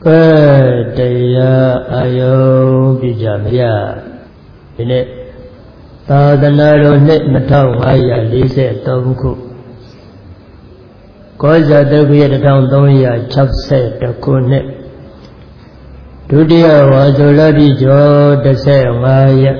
တရားအယုံပြကြမြတ်ဒီနေ့သာသနာတော်နှစ်2543ခုကောဇာတက္ကရာ1362ခုနှစ်ဒုတိယဝါဆိုလပြည့်ကျော်15ရက်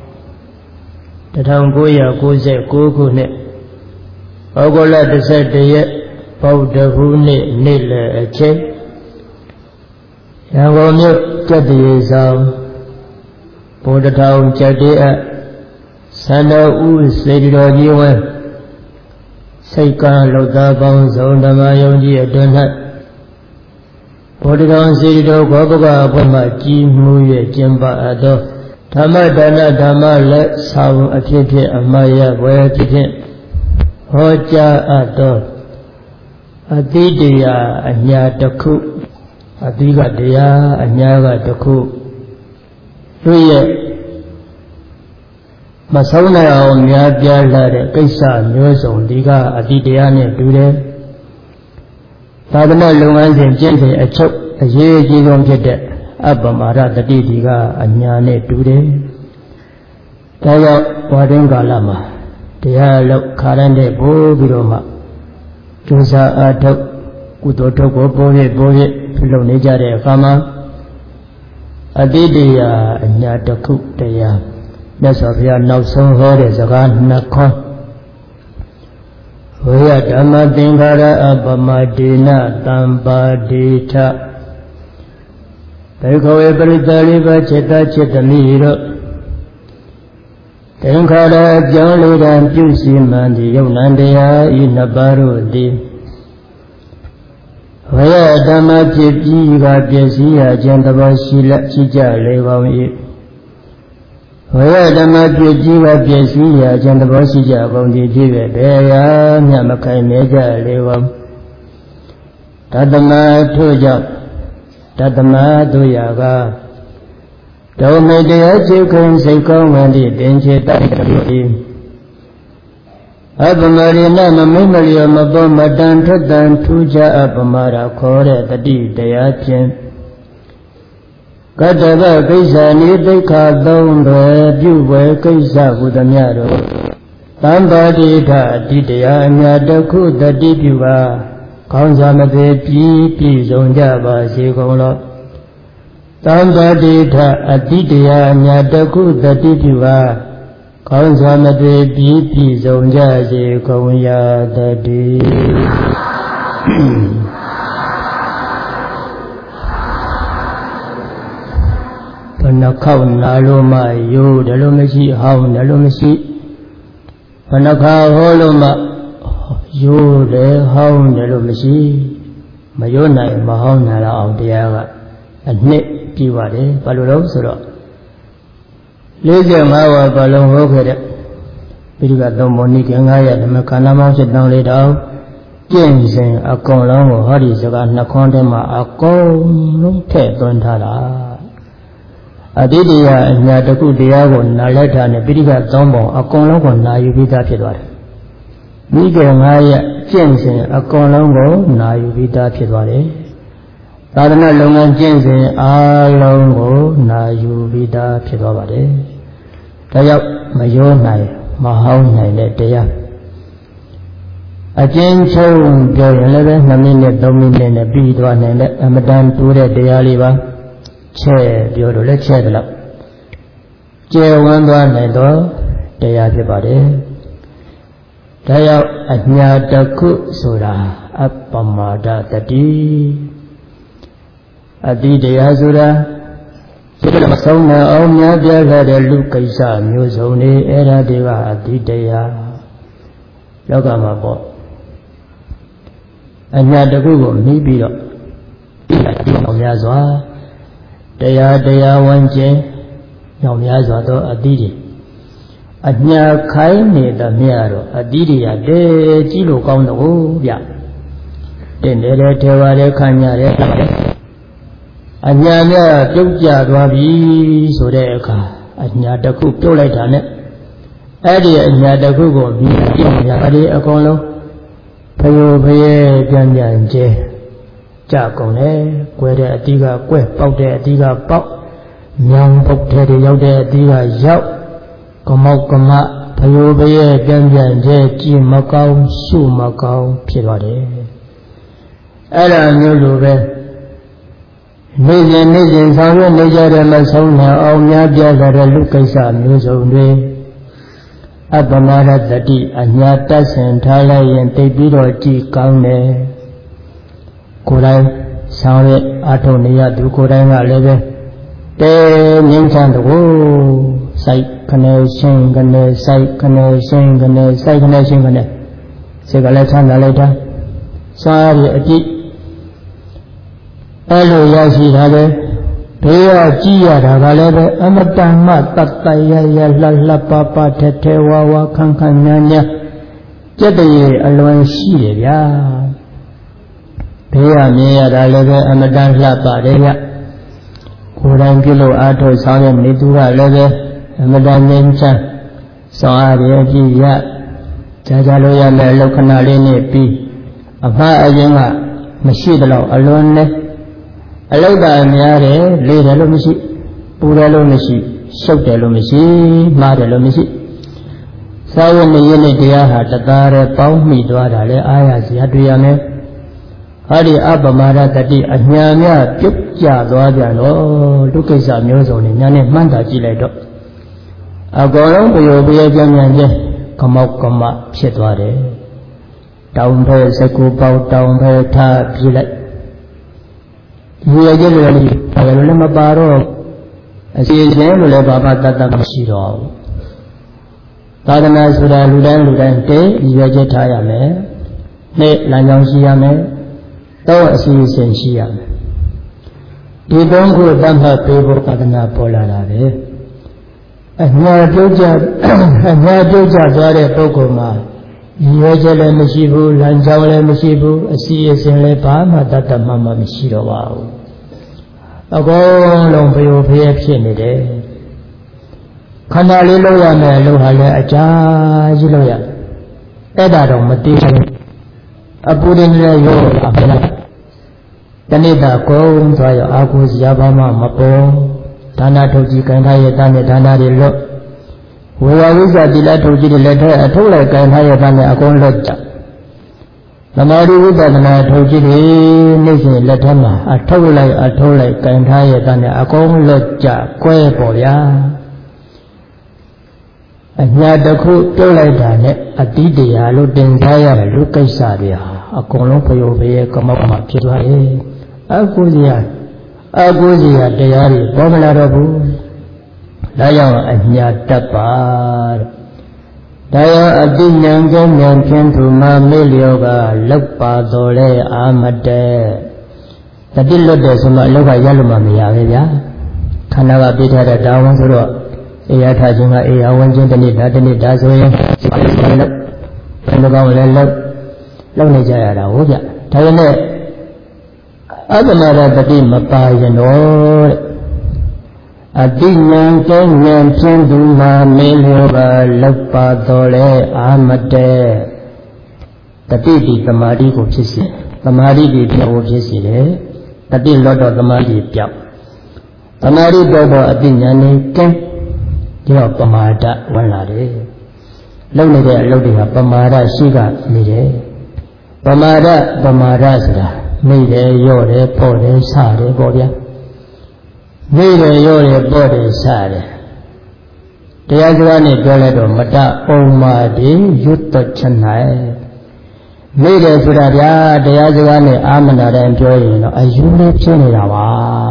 1999ခုနှစ်ဩဂုတ်လ17ရက်ဗုဒ္ဓဟူးနေ့နေ့လယ်အချိန်ရန်ကုန်မြို့ကျက်တရေဆောင်ဗုဒ္ဓထောင်ကျက်တေအဆန္ဒဥစေတီတော်ကြီးဝဲစိတ်ကံလောက်သားပေါင်းစုံဓမ္မယုံကြည်အတွင်း၌ဗုဒ္ဓထောင်စေတီတော်ဘောပကအဖွဲ့မှကြီးမှု၍ကျင်းပအပ်သောဓမ္မဒါနဓမ္မလက်ဆောင်အဖြစ်ဖြင့်အမရဘွယ်ဖြစ်ဖြင့်ဟောကြားအပ်သောအတိတရားအညာတစ်ခုအတိကတရားအညာကတစ်ခုတို့ရဲ့မဆုံးနိုင်အောင်များပြားလာတဲ့ကိစ္စမျိုးစုံဒီကအတိတရားနဲ့တူတယ်သာသနာလုပ်ငန်းစဉ်ကျင့်စဉ်အချုပ်အရေးအကြီးဆုံးဖြစ်တဲ့အပ္ပမရတတိဒီကအညာနဲ့တူတယ်ဒါကြောင့်ဝါတွင်းကာလမှာတရားလောက်ခါရတဲ့ပို့ပြီးတော့မှကျိုးစားအားထုတ်ကုသိုလ်ထုတ်ကိုပို့ပြုလုပ်နေကြတဲ့အခါမှာအတိတရားအညာတစ်ခုတရားမြတ်စွာဘုရားနောက်ဆုံးဟောတဲ့စကားနှစ်ခွန်းဝေယဓမ္မသင်္ခါရအပမဒေနတံပါတိထဘေခဝေပရိသလိဘจิตจิตမိတို့သင်္ခါရအကြောင်းလေးတံပြုစီမှန်သည့်ယုံ nant တရားဤနှစ်ပါးတို့သည်ဝေယဓမ္မဖြစ်ပြီးကပြည့်စည်ရခြင်းသဘောရှိကြလေပါ၏ဝေယဓမ္မဖြစ်ပြီးကပြည့်စည်ရခြင်းသဘောရှိကြကုန်သည်ဖြစ်၍ဘယ်ရာမျှမခိုင်မြဲကြလေပါတတမထို့ကြောင့်တတမတို့ရာကဒုံမေတရားချေခွင်စိတ်ကောင်းဝင်သည့်တင်ချေတိုက်တော်၏အပမရိဏမမိမလျောမပေါ်မတန်ထွက်တန်ထူးခြားအပမရာခေါ်တဲ့တတိတရားဖြင့်ကတ္တဗကိစ္စနိသိက္ခာသုံးတွေပြုဝဲကိစ္စဟုသမျှတို့တံပါတိထအတိတရားအမြတ်တစ်ခုတတိပြုပါကောင်းစွာမသေးပြည့်စုံကြပါစေကုန်လောတံပါတိထအတိတရားအမြတ်တစ်ခုတတိပြုပါကောင်းစွာမသေးပြည့်စုံကြစေကုန်ရာတည်းဘယ်နှခေါက်နာလို့မှယိုးတယ်လို့မရှိဟောင်းတယ်လို့မရှိဘယ်နှခါဟောလို့မှယိုးတယ်ဟောင်းတယ်လို့မရှိမယိုးနိုင်မဟောင်းနိုင်အောင်တရားကအနှစ်ပြပါတယ်ဘာလို့လဲဆိုတော့45ဝါဘာလုံးဟောခဲ့တဲ့ပိဋကသုံးပုံနိကေ9ရက်ဓမ္မခန္ဓာမောင်း7,400တောင်ကျင့်စဉ်အကုန်လုံးကိုဟောဒီစကားနှစ်ခွန်းထဲမှာအကုန်လုံးထည့်သွင်းထားတာအတိတရားအညာတကုတရားကိုနာလက်ထားနဲ့ပိဋကသုံးပုံအကုန်လုံးကိုနာယူပြီးသားဖြစ်သွားတယ်နိကေ9ရက်ကျင့်စဉ်အကုန်လုံးကိုနာယူပြီးသားဖြစ်သွားတယ်သာသနာလုပ်ငန်းကျင့်စဉ်အားလုံးကိုနာယူပြီးသားဖြစ်သွားပါတယ်ဒါကြောင့်မရောနိုင်မဟောင်းနိုင်တဲ့တရားအကျဉ်းချုပ်ပြောရင်လည်းပဲ2မိနစ်3မိနစ်နဲ့ပြီးသွားနိုင်တဲ့အမတန်တိုးတဲ့တရားလေးပါချဲ့ပြောလို့လည်းချဲ့တယ်လို့ကျယ်ဝန်းသွားနိုင်တော့တရားဖြစ်ပါတယ်ဒါကြောင့်အညာတစ်ခုဆိုတာအပ္ပမဒတတိအတိတရားဆိုတာဒီလိုမဆုံးနိုင်အောင်များပြားခဲ့တဲ့လူကိစ္စမျိုးစုံတွေအဲ့ဒါတွေကအတိတရားလောကမှာပေါ့အညာတခုကိုနှီးပြီးတော့ဒီအောင်များစွာတရားဝန်းကျင်ညောင်များစွာသောအတိတွေအညာခိုင်းနေသမျှတော့အတိတွေကတဲကြည့်လို့ကောင်းတော့ဗျတင်တယ်ထဲပါတယ်ခံရတယ်အညာများပြုတ်ကျသွားပြီဆိုတဲ့အခါအညာတစ်ခုပြုတ်လိုက်တာနဲ့အဲ့ဒီအညာတစ်ခုကိုပြီးပြညာအဲ့ဒီအကုန်လုံးဖယိုဖယဲပြန်ကျဲကြာကုန်တယ်ကွဲတဲ့အတီးကကွဲပေါက်တဲ့အတီးကပေါက်ညောင်ပုတ်ထဲရောက်တဲ့အတီးကရောက်ကမောက်ကမဖယိုးပရဲ့ပြန်ပြန်ကျဲကြည်မကောင်းရှုမကောင်းဖြစ်သွားတယ်အဲ့ဒါမျိုးလိုပဲနေ့စဉ်ဆောင်ရွက်နေကြတဲ့မဆုံးနိုင်အောင်များပြားတဲ့လူကိစ္စမျိုးစုံတွေအပ္ပမရတတိအညာတတ်ဆင်ထားလိုက်ရင်သိပြီးတော့ကြည်ကောင်းတယ်ကိုယ်တိုင်ဆောင်ရွက်အထုံနေရသူကိုယ်တိုင်ကလည်းပဲတဲငင်းချမ်းတော့စိုက်ခနဲ့ရှင်းခနဲ့စိုက်ခနဲ့ရှင်းခနဲ့စိုက်ခနဲ့ရှင်းခနဲ့စိတ်ကလည်းချမ်းသာလိုက်တာစားရအကြည့်အဲ့လိုရရှိတာလေဘေးကကြည့်ရတာကလည်းပဲအမတန်မှတတ်တရရလှလှပပထဲထဲဝဝခန်းခန်းညာညာကြက်တရေအလွန်ရှိတယ်ဗျာဘေးကမြင်ရတာလည်းပဲအမတန်လှပါတယ်ဗျကိုယ်တိုင်ပြုလို့အားထုတ်ဆောင်ရနေသူကလည်းပဲအမတန်ငြိမ်းချမ်းဆောင်အားရပြည့်ရကြာလို့ရမယ်လက္ခဏာလေးနဲ့ပြီးအမှားအယွင်းကမရှိတော့အလွန်နဲ့အလုတ်တာများတယ်လေးတယ်လို့မရှိပူတယ်လို့မရှိရှုပ်တယ်လို့မရှိမှားတယ်လို့မရှိစာဝတ်နေရတဲ့တရားဟာတသားတည်းပေါင်းမိသွားတာလေအားရစရာတွေ့ရမယ်ဟာဒီအပ္ပမရတတိအညာမြပြုတ်ကျသွားပြန်တော့ဒုက္ခိစ္စမျိုးစုံနဲ့ညာနဲ့မှန်းတာကြည့်လိုက်တော့အကောင်လုံးပယိုပယကြံ့ကြဲကမောက်ကမဖြစ်သွားတယ်တောင်ဘဲစကူပေါတောင်ဘဲထားပြလိုက်ဒီရကျလို့လည်းဘာလို့လဲမပါတော့အစီအစဉ်လို့လည်းဘာမှတတ်တတ်မရှိတော့ဘူးသာသနာဆိုတာလူတိုင်းတေးရကျထားရမယ်နေ့လမ်းကြောင်းရှိရမယ်တော့အစီအစဉ်ရှိရမယ်ဒီသုံးခုတတ်မှတ်ပေးဖို့သာသနာပေါ်လာတာပဲအညာပြုတ်ကြသွားတဲ့ပုဂ္ဂိုလ်မှာရည်ချက်လည်းမရှိဘူးလမ်းကြောင်းလည်းမရှိဘူးအစီအစဉ်လည်းဘာမှတတ်တတ်မှမရှိတော့ပါဘူးအကုန်လုံးဘယိုဖျဲဖြစ်နေတယ်ခန္ဓာလေးလောက်ရမယ်လို့ဟာလည်းအကြာကြီးလောက်ရအဲ့ဒါတော့မသိဘူးအပူရင်းလည်းရောလာဖလားတဏိတာကုန်းသွားရအာဟုစရာဘာမှမပေါ်ဒါနထုတ်ကြည့်ခံထားရတဲ့ဒါနတွေလွတ်ဝေယဝိဇ္ဇတိလထုတ်ကြည့်တဲ့လက်ထက်အထုတ်လိုက်ခံထားရတဲ့အကုန်လွတ်ကြသမာဓိဝိပဿနာထုတ်ကြည့်တဲ့နေ့စဉ်လက်ထက်မှာအထုတ်လိုက်ခံထားရတဲ့အကုန်လွတ်ကြကွဲပေါ်ဗျာအညာတစ်ခုပြုတ်လိုက်တာနဲ့အတိတရားလို့တင်ထားရတဲ့လူကိစ္စတွေဟာအကုန်လုံးဖယိုဖယဲကမောက်မှဖြစ်သွားရဲ့အကုဇရာတရားတွေပေါ်မလာတော့ဘူးဒါကြောင့်အညာတတ်ပါဒါရောအတိညာကဉာဏ်ဖြင့်သူမမေ့လျောကလောက်ပါတော်လဲအာမတဲတတိလွတ်တယ်ဆိုမှအလောက်ကရလို့မှမရပဲဗျာခန္ဓာကပြထားတဲ့ဒါဝန်ဆိုတော့အေရထခြင်းကအေရဝန်ခြင်းတနည်းဒါဆိုရင်ဘယ်လိုကောင်းလဲလောက်နေကြရတာဟုတ်ဗျဒါပေမဲ့အပ္ပမရတတိမပါရင်တော့အတိညာကဉာဏ်ဖြင့်သူမှာမေလျောကလောက်ပါတော်လဲအာမတဲတတိတိသမာဓိကိုဖြစ်စေသမာဓိကိုပြောင်းဖြစ်စေတယ်တတိလွတ်တော့သမာဓိပြောင်းသမာဓိပြောင်းတော့အတိညာနဲ့ကဲဒီတော့ပမာဒဝင်လာတယ်လုံနေတဲ့အလုပ်တွေကပမာဒရှိကနေတယ်ပမာဒဆိုတာနေတယ်ရော့တယ်ပေါ့တယ်စတယ်ပေါ့ဗျာနေတယ်ရော့တယ်ပေါ့တယ်စတယ်တရားစကားနဲ့ပြောလိုက်တော့မတဩမာတိရွတ်တချနိုင်နေတယ်ဆိုတာဗျာတရားစကားနဲ့အာမနာတိုင်းပြောရင်တော့အယူလေးဖြစ်နေတာပါ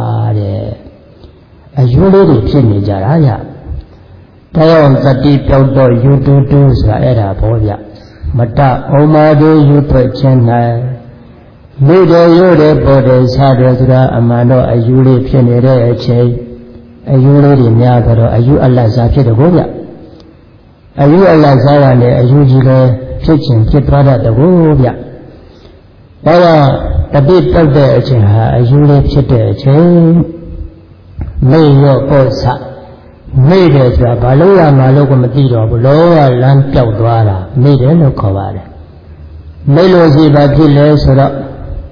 တဲ့အယူလေးတွေဖြစ်နေကြတာဗျတရားတတိပြောက်တော့ယူတူတူဆိုတာအဲ့ဒါဘောဗျမတဩမာတိရွတ်တချနိုင်နေတယ်ရိုးတယ်ပေါ်တယ်စားတယ်ဆိုတာအမှန်တော့အယူလေးဖြစ်နေတဲ့အချိန်အယူလေးတွေများတော့အယူအလတ်စားဖြစ်တယ်ကိုဗျအယူအလတ်စားရတယ်အယူကြီးလည်းဖြစ်ခြင်းဖြစ်သွားတတ်တယ်ကိုဗျဒါကတပိတောက်တဲ့အချိန်ဟာအယူလေးဖြစ်တဲ့အချိန်မေ့ရောပေါ်စားမေ့တယ်ဆိုတာဘာလို့ရမှာလို့ကိုမသိတော့ဘူးလောကလမ်းပြောက်သွားတာမေ့တယ်လို့ခေါ်ပါတယ်မေ့လို့ရှိပါဖြစ်လဲဆိုတော့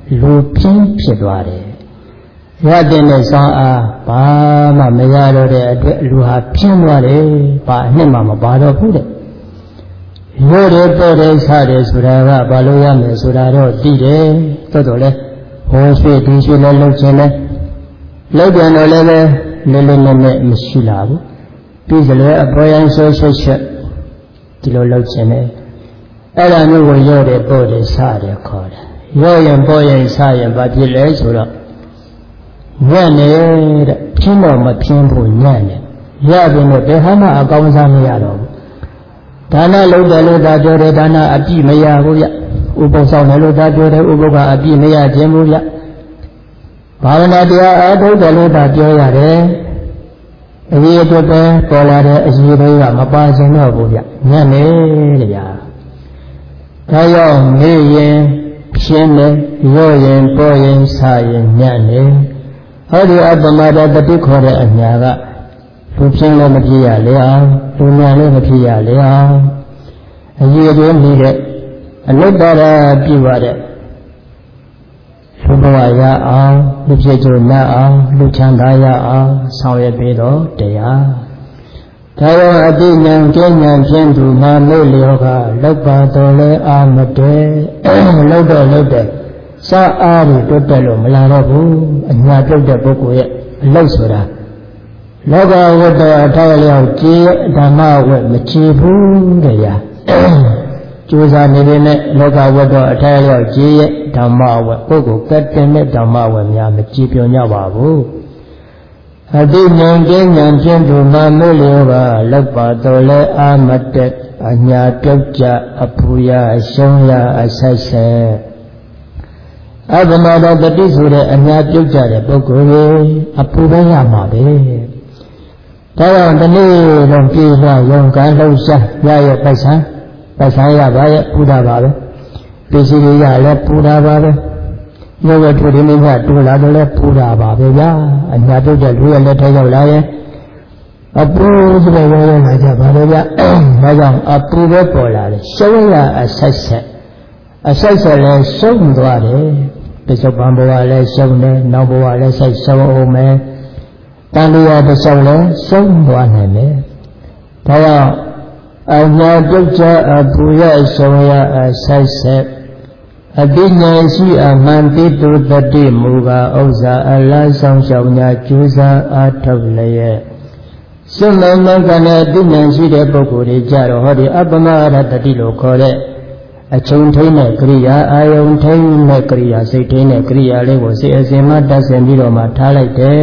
လူပြင်းဖြစ်သွားတယ်ရတဲ့နဲ့ဆောင်းအားဘာမှမရတော့တဲ့အတွက်လူဟာပြင်းသွားတယ်ဘာအနှစ်မှမပါတော့ဘူးတဲ့ရိုးတယ်ပေါ်တယ်စားတယ်ဆိုတာကဘာလို့ရမယ်ဆိုတာတော့သိတယ်တော်တော်လဲဟိုရွှေဒီရွှေလဲလှုပ်ခြင်းလဲလှုပ်ပြန်တော့လည်းပဲလဲလဲနဲ့မရှိလာဘူးပြီးကြလဲအပေါ်ရန်ဆွဆွချက်ဒီလိုလှုပ်ခြင်းလဲအဲ့ဒါမျိုးကိုရိုးတယ်ပေါ်တယ်စားတယ်ခေါ်တယ်ရိုးရင်ပေါ်ရင်စားရင်ဘာဖြစ်လဲဆိုတော့ညံ့နေတဲ့ပြင်းတော့မပြင်းဘူးညံ့နေရပြီနဲ့ဘယ်ဟာမှအကောင်းစားမရတော့ဘူးဒါနလုပ်တယ်လို့သာပြောတယ်ဒါနအပြည့်မရဘူးဗျဥပုသ်ဆောင်တယ်လို့သာပြောတယ်ဥပုသ်ကအပြည့်မရခြင်းဘူးဗျဘာဝနာတရားအားထုတ်တယ်လို့သာပြောရတယ်အရေးအတွက်ပဲပေါ်လာတဲ့အရေးတွေကမပါစင်တော့ဘူးဗျညံ့နေတယ်ဗျာဒါကြောင့်နေရင်ပြင်းနေရော့ရင်ပေါ်ရင်စားရင်ညံ့နေဟောဒီအပ္ပမဒတတိခေါ်တဲ့အညာကလူပြင်းလည်းမဖြစ်ရလေအောင်လူညံလည်းမဖြစ်ရလေအောင်အရေးအသွေးမိတဲ့အနုတ္တရပြုရတဲ့လူဘဝရအောင်လူဖြစ်ကြနတ်အောင်လူချမ်းသာရအောင်ဆောင်ရွက်ပြီးတော့တရားဒါရောအတိညာကျဉ္ဉံဖြင့်သူမာမေ့လျောကလောက်ပါတော်လဲအာမတဲလောက်တော့လောက်တဲ့စာအားတွေတွတ်တက်လို့မလာတော့ဘူးအညာပြုတ်တဲ့ပုဂ္ဂိုလ်ရဲ့အလောက်ဆိုတာလောကဝတ္တအထောက်လျောက်ကြည်ဓမ္မဝတ်မကြည်ဘူးတရားကျိုးစားနေပေမဲ့လောကဝတ္တအထောက်လျောက်ကြည်ဓမ္မဝတ်ပုဂ္ဂိုလ်ကတ်တင်တဲ့ဓမ္မဝတ်များမကြည်ပြောညပါဘူးအတိဉာဏ်ကျဉ္ဉံဖြင့်သူမာမေ့လျောကလောက်ပါတော်လဲအာမတက်အညာပြုတ်ကြအပူရအရှုံးရအဆက်ဆက်အပ္ပမဒတတိဆိုတဲ့အညာပြုတ်ကြတဲ့ပုဂ္ဂိုလ်ကြီးအပူပဲရမှာပဲဒါကြောင့်ဒီနေ့တော့ပြေးလာရုံကလှုပ်ရှားရရဲ့ပိုက်ဆံရပါရဲ့ပူတာပါပဲပစ္စည်းတွေရလဲပူတာပါပဲရုပ်ဝတ္ထုဒီနေ့ကတူလာတော့လဲပူတာပါပဲဗျာအညာပြုတ်တဲ့လူရဲ့လက်ထဲရောက်လာရင်အပူဆိုတဲ့ရောလာကြပါလေဗျာဒါကြောင့်အပူပဲပေါ်လာတယ်ရှုံးရအဆက်ဆက်လဲရှုံးသွားတယ်တစ္ဆုတ်ပံဘဝလည်းရှုံးတယ်နောက်ဘဝလည်းဆက်ရှုံးအောင်မယ်တန်လျာတစ္ဆုတ်လည်းရှုံးသွားနိုင်တယ်ဒါကြောင့်အညာပြုတ်ကြအပူရရှုံးရအဆက်ဆက်အတိညာရှိအမှန်တိတုတတိမူကာဥစ္စာအလားဆောင်ရှောင်ညာကျူးစာအားထုတ်လျက်စွန့်မမကနဲ့အတိညာရှိတဲ့ပုဂ္ဂိုလ်တွေကြတော့ဟောဒီအပ္ပမရတတိလို့ခေါ်တဲ့အချိန်ထိန်းတဲ့ကရိယာအာယုန်ထိန်းတဲ့ကရိယာစိတ်ထိန်းတဲ့ကရိယာလေးကိုစိတ်အစဉ်မှတတ်ဆင်ပြီးတော့မှထားလိုက်တယ်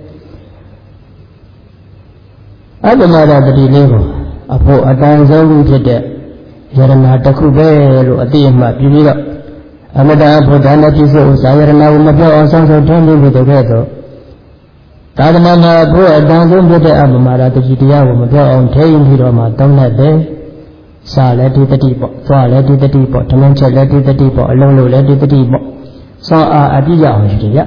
အပ္ပမရတတိလေးကိုအဖို့အတန်ဆုံးဖြစ်တဲ့ယရနာတစ်ခုပဲလို့အတိအမှပြုပြီးတော့အမတ္တဘုဒ္ဓနဲ့ပြည့်စုံဇာယရနာကိုမပြောအောင်ဆောင်ဆုံးထိန်းပြီးတဲ့ကဲ့သို့သာသနာမှာဘုရားအတန်ဆုံးဖြစ်တဲ့အပ္ပမရတတိတရားကိုမပြောအောင်ထိန်းပြီးတော့မှတောင်းလိုက်တယ်စာလည်းဒီတတိပေါ့သွားလည်းဒီတတိပေါ့ဓမ္မချက်လည်းဒီတတိပေါ့အလုံးလို့လည်းဒီတတိပေါ့စောအားအပြည့်ရအောင်ရှိတယ်ဗျ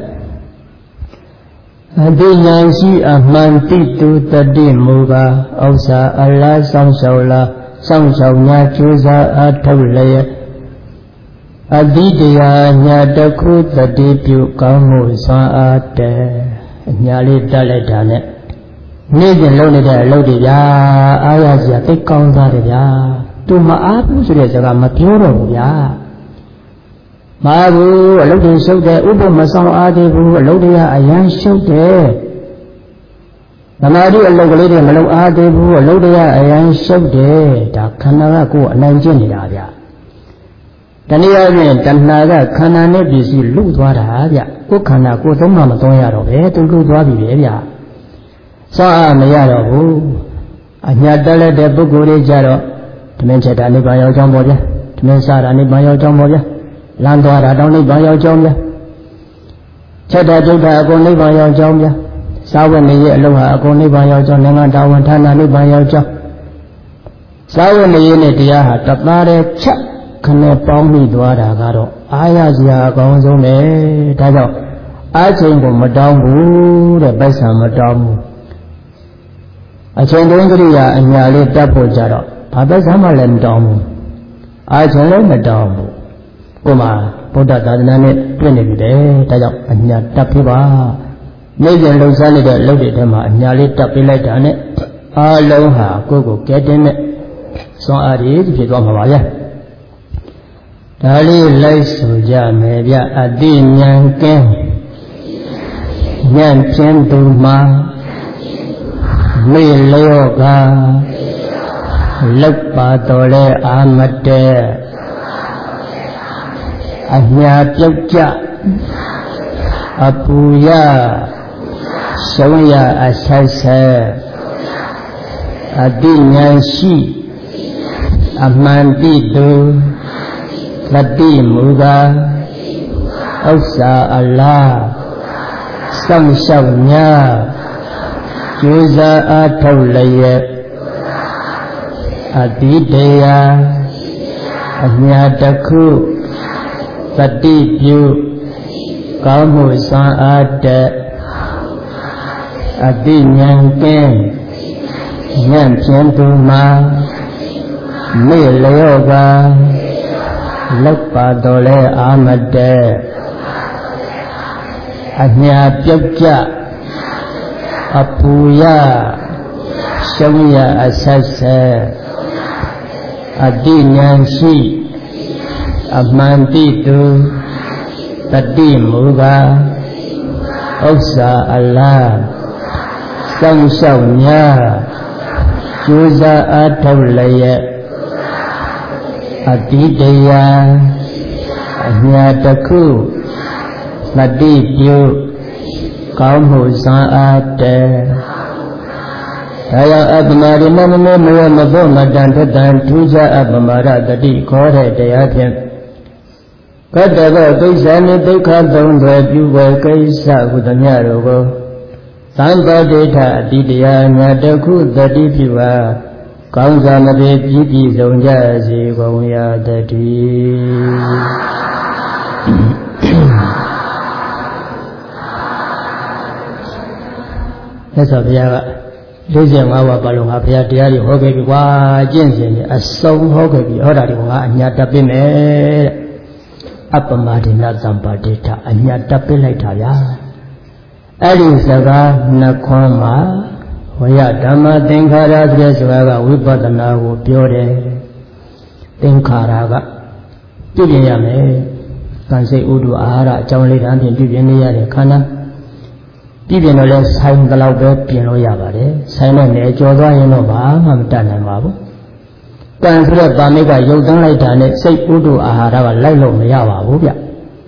အတိညာရှိအမှန်တိတုတတိမူကာဥစ္စာအလားဆောင်ရှောက်လားဆောင်ရှောက်ညာကျိုးစားအားထုတ်လျက်အတိတရားညာတစ်ခုတတိပြုကောင်းမှုစွမ်းအားတဲ့အညာလေးတက်လိုက်တာနဲ့နေ့စဉ်လုပ်နေတဲ့အလုပ်တွေဗျာအားရစရာသိကောင်းသားတယ်ဗျာသူမအားဘူးဆိုတဲ့စကားမပြောတော့ဘူးဗျာမအားဘူးအလုပ်တွေရှုပ်တယ်ဥပ္ပမဆောင်အားသေးဘူးအလုပ်တွေကအရန်ရှုပ်တယ်သမာဓိအလုပ်ကလေးတွေမလုပ်အားသေးဘူးအလုပ်တွေကအရန်ရှုပ်တယ်ဒါခန္ဓာကကိုယ်အနိုင်ကျင့်နေတာဗျာတနည်းအားဖြင့်တဏှာကခန္ဓာနဲ့ပစ္စည်းလူသွားတာဗျကိုယ်ခန္ဓာကိုယ်သုံးမှမသုံးရတော့ပဲသူလူသွားပြီပဲဗျာစောအားမရတော့ဘူးအညာတက်လက်တဲ့ပုဂ္ဂိုလ်တွေကြတော့ဓမင်းချက်တာနိဗ္ဗာန်ရောက်ကြောင်းပေါ့ဗျာဓမင်းစားတာနိဗ္ဗာန်ရောက်ကြောင်းပေါ့ဗျာလမ်းသွားတာတောင်းနိဗ္ဗာန်ရောက်ကြောင်းဗျာချက်တာဒုက္ခအကုန်နိဗ္ဗာန်ရောက်ကြောင်းဗျာစာဝတ်နေရဲ့အလုံးဟာအကုန်နိဗ္ဗာန်ရောက်ကြောင်းနိုင်ငံတော်ဝန်ဌာနနိဗ္ဗာန်ရောက်ကြောင်းစာဝတ်နေရဲ့နဲ့တရားဟာတသားတဲ့ချက်ခနဲ့ပေါင်းမိသွားတာကတော့အားရစရာအကောင်းဆုံးပဲဒါကြောင့်အားချိန်ကိုမတောင်းဘူးတဲ့ပိုက်ဆံမတောင်းဘူးအချိန်တွင်းကရိယာအညာလေးတတ်ဖို့ကြတော့ဘာပဲစမ်းမှလည်းမတောင်းဘူးအားချိန်လည်းမတောင်းဘူးဥပမာဗုဒ္ဓသာသနာနဲ့တွေ့နေပြီတယ်ဒါကြောင့်အညာတက်ပြပါနေကြလှုပ်ရှားနေတဲ့လှုပ်တဲ့ထဲမှာအညာလေးတက်ပြလိုက်တာနဲ့အားလုံးဟာကိုယ့်ကိုကဲတင်တဲ့စွမ်းအားကြီးဖြစ်သွားမှာပါဗျာဒါလေးလိုက်ဆိုကြမယ်ဗျအတိဉာဏ်ကင်းဉာဏ်ဖြင့်သူမှာမေ့လျော့ကလောက်ပါတော်လဲအာမတဲ့အညာပြုတ်ကြအပူရဆုံးရအဆက်ဆက်အတိဉာဏ်ရှိအမှန်တိသူသတိမူကားဥစ္စာအလားစောင့်ရှောက်များကျိုးစားအားထုတ်လျက်အတိတရားအညာတစ်ခုသတိပြုကောင်းမှုစွမ်းအားတဲ့အတိဉာဏ်ကင်းဉာဏ်ဖြင့်သူမှာမေ့လျော့ကလောက်ပါတော်လဲအာမတဲ့အညာပြုတ်ကြအပူရရှုံးရအဆက်ဆက်အတိဉာဏ်ရှိအမှန်တိသူတတိမူကားဥစ္စာအလားစောင့်ရှောက်များကျိုးစားအားထုတ်လျက်အတိတရားအညာတစ်ခုသတိပြုကောင်းမှုစွမ်းအားတဲ့ဒါကြောင့်အပ္ပမရိမမမေမယမဘောမတံထတံထူးခြားအပ္ပမရတတိခေါ်တဲ့တရားဖြင့်ကတ္တဘောကိစ္စနှင့်ဒုက္ခသုံးတွေပြုဝယ်ကိစ္စဟုသမျှတို့ကိုသံဃာဒိဋ္ဌအတိတရားညာတစ်ခုသတိပြုပါကောင်းစွာမပြေပြည့်ပြည့်စုံကြစေကုန်ရတည်းမြတ်စွာဘုရားက45ဝါပါလုံးဟာဘုရားတရားတွေဟောခဲ့ပြီကွာကျင့်စဉ်တွေအစုံဟောခဲ့ပြီဟောတာတွေကအညာတက်ပြမယ်တဲ့အပ္ပမဒိနသံပါတိထအညာတက်ပြလိုက်တာဗျာအဲ့ဒီစကားနှခွန်းမှာဝယဓမ္မသင်္ခါရဆိုတဲ့စကားကဝိပဿနာကိုပြောတယ်သင်္ခါရကပြုပြင်ရမယ်ကံစိတ်ဥဒ္ဓအာဟာရအကြောင်းလေးတန်းဖြင့်ပြုပြင်နေရတဲ့ခန္ဓာပြုပြင်တော့လဲဆိုင်တလောက်ပဲပြင်လို့ရပါတယ်ဆိုင်နဲ့လည်းကြော်သွားရင်တော့ဘာမှမတတ်နိုင်ပါဘူးကံဆိုတဲ့ပါမိကရုပ်တန်းလိုက်တာနဲ့စိတ်ဥဒ္ဓအာဟာရကလိုက်လို့မရပါဘူးဗျ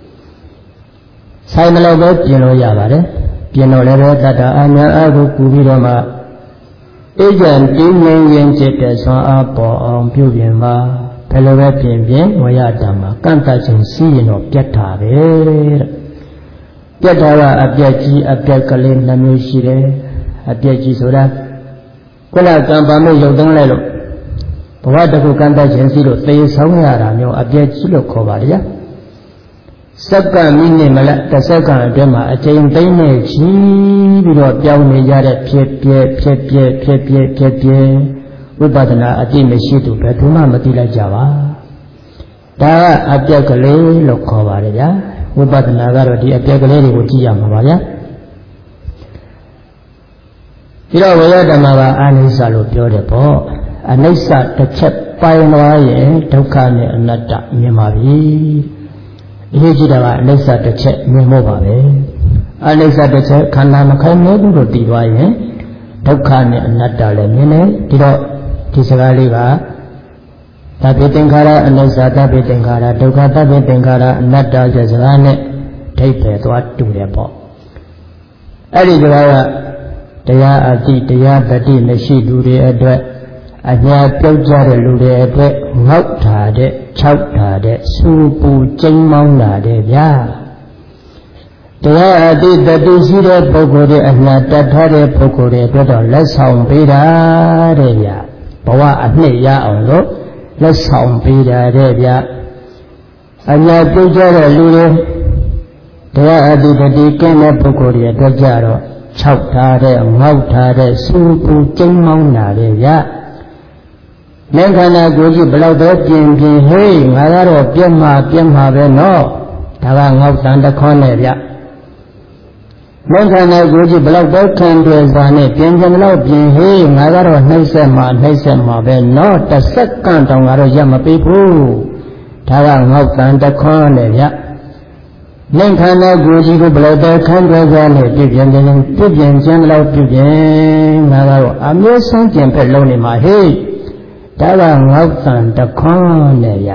ဆိုင်တလောက်ပဲပြင်လို့ရပါတယ်ပြင်တော့လည်းပဲတတ္တအညာအကိုကူပြီးတော့မှအေးကြံတင်းငင်းရင်จิตတဲ့ဆွမ်းအားပေါ်အောင်ပြုပြင်ပါဘယ်လိုပဲပြင်ဝရဓမ္မကန့်တတ်ခြင်းစီးရင်တော့ပြတ်တာပဲတဲ့ပြတ်တာကအပြက်ကြီးအပြက်ကလေးနှမျိုးရှိတယ်အပြက်ကြီးဆိုတာခုနကံပါမဲ့ရုပ်တန်းလိုက်လို့ဘဝတစ်ခုကန့်တတ်ခြင်းစီးလို့သေဆုံးရတာမျိုးအပြက်ကြီးလို့ခေါ်ပါလေစက္ကန့်မိနစ်မလားတစ်စက္ကန့်အတွင်းမှာအချိန်သိမ်းနဲ့ချီပြီးတော့ပြောင်းနေကြတဲ့ဖြစ်ပြဝိပဿနာအတိမရှိသူဘယ်သူမှမသိလိုက်ကြပါဒါကအပြက်ကလေးလို့ခေါ်ပါတယ်ဗျာဝိပဿနာကတော့ဒီအပြက်ကလေးတွေကိုကြည့်ရမှာပါဗျာပြီးတော့ဝေယဓမ္မကအာနိစ္စလို့ပြောတယ်ပေါ့အနိစ္စတစ်ချက်ပိုင်သွားရင်ဒုက္ခနဲ့အနတ္တမြင်ပါပြီအရေးကြီးတာကအနိစ္စတစ်ချက်မြင်ဖို့ပါပဲအနိစ္စတစ်ချက်ခန္ဓာမခိုင်နေဘူးလို့သိသွားရင်ဒုက္ခနဲ့အနတ္တလည်းမြင်တယ်ဒီတော့ဒီစကားလေးကသဗ္ဗေသင်္ခါရအနိစ္စသဗ္ဗေသင်္ခါရဒုက္ခသဗ္ဗေသင်္ခါရအနတ္တဆိုစကားနဲ့ဒိဋ္ဌိသွားတူတယ်ပေါ့အဲ့ဒီစကားကတရားအတိတရားတတိမရှိသူတွေအတွက်အညာပြုတ်ကြတဲ့လူတွေအတွက်ငေါက်ထားတဲ့ခြောက်ထားတဲ့စူပူကျိမ်းမောင်းတာတဲ့ဗျာတရားအတိတတိရှိတဲ့ပုဂ္ဂိုလ်တွေအညာတတ်ထားတဲ့ပုဂ္ဂိုလ်တွေအတွက်တော့လက်ဆောင်ပေးတာတဲ့ဗျာဘဝအနှစ်ရအောင်လို့လက်ဆောင်ပေးတာတဲ့ဗျာအညာပြုတ်ကြတဲ့လူတွေတရားအတိတတိကင်းတဲ့ပုဂ္ဂိုလ်တွေအတွက်ကြတော့ခြောက်ထားတဲ့ငေါက်ထားတဲ့စူပူကျိမ်းမောင်းတာတဲ့ဗျာလက်ခန္ဓာကိုယ်ကြီးဘယ်လောက်ပဲပြင်ဟေးငါကတော့ပြက်မှာပဲနော်ဒါကငေါက်တန်တခွန်းနဲ့ဗျမင်းခန္ဓာကိုယ်ကြီးဘလောက်ပဲခံတွေ့စွာနဲ့ပြင်ကြမလို့ပြင်ဟေးငါကတော့နှိမ့်ဆက်မှာပဲနော်တစ်စက္ကန့်တောင်ကတော့ရမပေးဘူးဒါကငေါက်တန်တခွန်းနဲ့ဗျမင်းခန္ဓာကိုယ်ကြီးကိုဘလောက်ပဲခံတွေ့စွာနဲ့ပြင်ကြမလို့ပြင်ငါကတော့အမျိုးဆုံးကျင်ဖက်လုံးနေမှာဟေးဒါကငေါက်တန်တခွန်းနဲ့ဗျ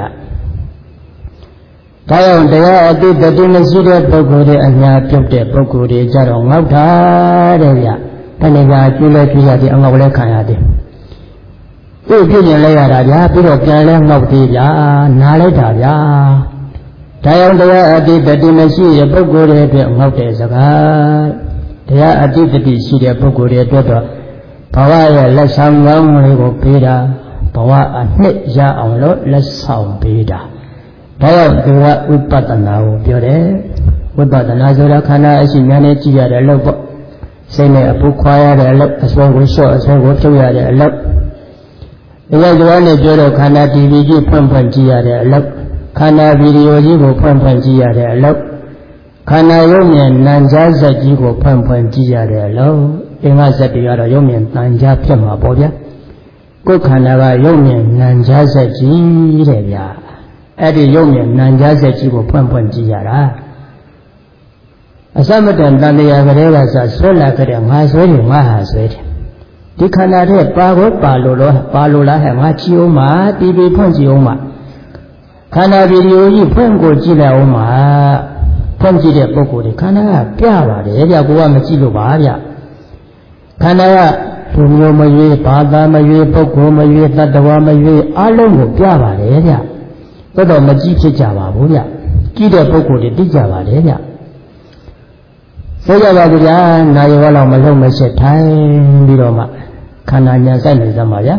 ဒါကြောင့်တရားအတိတတိမရှိတဲ့ပုဂ္ဂိုလ်တွေအညာပြုတ်တဲ့ပုဂ္ဂိုလ်တွေကြတော့ငေါက်တာတဲ့ဗျ။တဏှာကျိုးလဲပြရသည်အငေါက်လဲခံရသည်။သူ့ဖြစ်ရင်လဲရတာဗျာပြီးတော့ပြန်လဲငေါက်သေးဗျာနားလိုက်တာဗျာ။ဒါကြောင့်တရားအတိတတိမရှိတဲ့ပုဂ္ဂိုလ်တွေအတွက်ငေါက်တဲ့စကားတရားအတိတတိရှိတဲ့ပုဂ္ဂိုလ်တွေအတွက်တော့ဘဝရဲ့လက်ဆောင်ကောင်းလေးကိုပေးတာဘဝအနှစ်ရအောင်လို့လက်ဆောင်ပေးတာဒါကြောင့်သူကဝိပဿနာကိုပြောတယ်ဝိပဿနာဆိုတာခန္ဓာအရှိဉာဏ်နဲ့ကြည့်ရတဲ့အလုပ်ပေါ့စိတ်နဲ့အပူခွာရတဲ့အလုပ်အစွမ်းကိုလျှော့အစွမ်းကိုထုတ်ရတဲ့အလုပ်တရားတော်နဲ့ပြောတော့ခန္ဓာ TV ကြီးဖွင့်ကြည့်ရတဲ့အလုပ်ခန္ဓာဗီဒီယိုကြီးကိုဖွင့်ကြည့်ရတဲ့အလုပ်ခန္ဓာရုပ်မြင်နာမ်ကြားစက်ကြီးကိုဖွင့်ကြည့်ရတဲ့အလုပ်အင်္ဂါစက်တွေကတော့ရုပ်မြင်နာမ်ကြားဖြစ်မှာပေါ့ဗျာကိုယ်ခန္ဓာကရုပ်မြင်နာမ်ကြားစက်ကြီးတဲ့ဗျာအဲ့ဒီရုပ်မြင်နာမ်ကြားစက်ကြီးကိုဖွင့်ကြည့်ရတာအစမတန်တန်တရားကလေးကစဆွဲလာကြတဲ့ငါဆွဲတယ်ငါဟာဆွဲတယ်ဒီခန္ဓာတဲ့ပါကိုပါလို့လားဟဲ့ငါကြည့်အောင်မှာတီဗီဖွင့်ကြည့်အောင်မှာခန္ဓာဗီဒီယိုကြီးဖွင့်ကိုကြည့်လိုက်အောင်မှာဖွင့်ကြည့်တဲ့ပုဂ္ဂိုလ်တွေခန္ဓာကပြပါတယ်ဗျကိုကမကြည့်လို့ပါဗျခန္ဓာကလူမျိုးမရွေးဘာသာမရွေးပုဂ္ဂိုလ်မရွေးတတ္တဝါမရွေးအလုံးကိုပြပါတယ်ဗျတော့မကြည့်ဖြစ်ကြပါဘူးဗျကြည့်တဲ့ပုဂ္ဂိုလ်တွေသိကြပါတယ်ဗျဆိုကြပါဗျာနာယဝလောက်မလုံးမရှက်ထိုင်ပြီးတော့မှခန္ဓာညာဆိုင်နေစမ်းပါဗျာ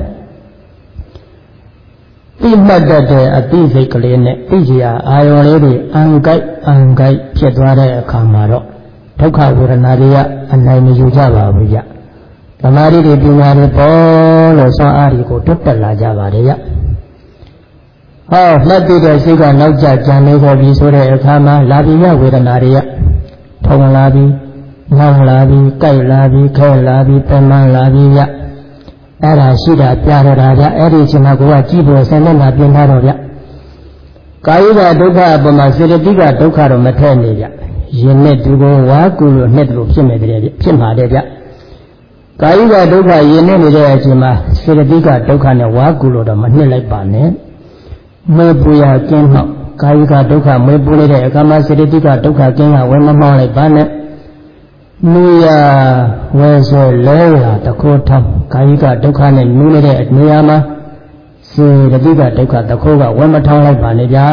သိမှတ်တတ်တဲ့အသိစိတ်ကလေးနဲ့သိကြအာယုံလေးတွေအံကိုက်ဖြစ်သွားတဲ့အခါမှာတော့ဒုက္ခဝေဒနာတွေကအနိုင်မယူကြပါဘူးဗျသမာဓိတွေပညာတွေပေါ်လို့စွမ်းအားတွေကိုတွတ်တက်လာကြပါတယ်ဗျဟောမှတ်သိတဲ့စိတ်ကနောက်ကျကြံနေကြပြီဆိုတဲ့အခါမှာလာပြီးဝေဒနာတွေကထုံလာပြီးနှောင်းလာပြီးကြိုက်လာပြီးခဲလာပြီးပင်ပန်းလာပြီးဗျအဲ့ဒါရှိတာပြရတာဗျအဲ့ဒီအချိန်မှာကိုကကြည့်ဖို့ဆယ်နှစ်နာပြင်ထားတော့ဗျကာယကဒုက္ခအပေါ်မှာစေတသိက်ကဒုက္ခတော့မထည့်နေဗျရင်နဲ့ဒီကိုဝါကုလို့နှစ်လို့ဖြစ်နေတယ်ဖြစ်မှာတဲ့ဗျကာယကဒုက္ခရင်နဲ့နေတဲ့အချိန်မှာစေတသိက်ကဒုက္ခနဲ့ဝါကုလို့တော့မနှစ်လိုက်ပါနဲ့မေပူရကင်းမှကာယကဒုက္ခမေပူနေတဲ့အခါမှာစေတသိက်ကဒုက္ခကင်းကဝယ်မမောင်းလိုက်ပါနဲ့နူရဝဲဆွဲလဲရတခိုးထမ်းကာယကဒုက္ခနဲ့နူးနေတဲ့နေရာမှာစေတသိက်ကဒုက္ခတခိုးကဝယ်မထောင်းလိုက်ပါနဲ့ဗျာ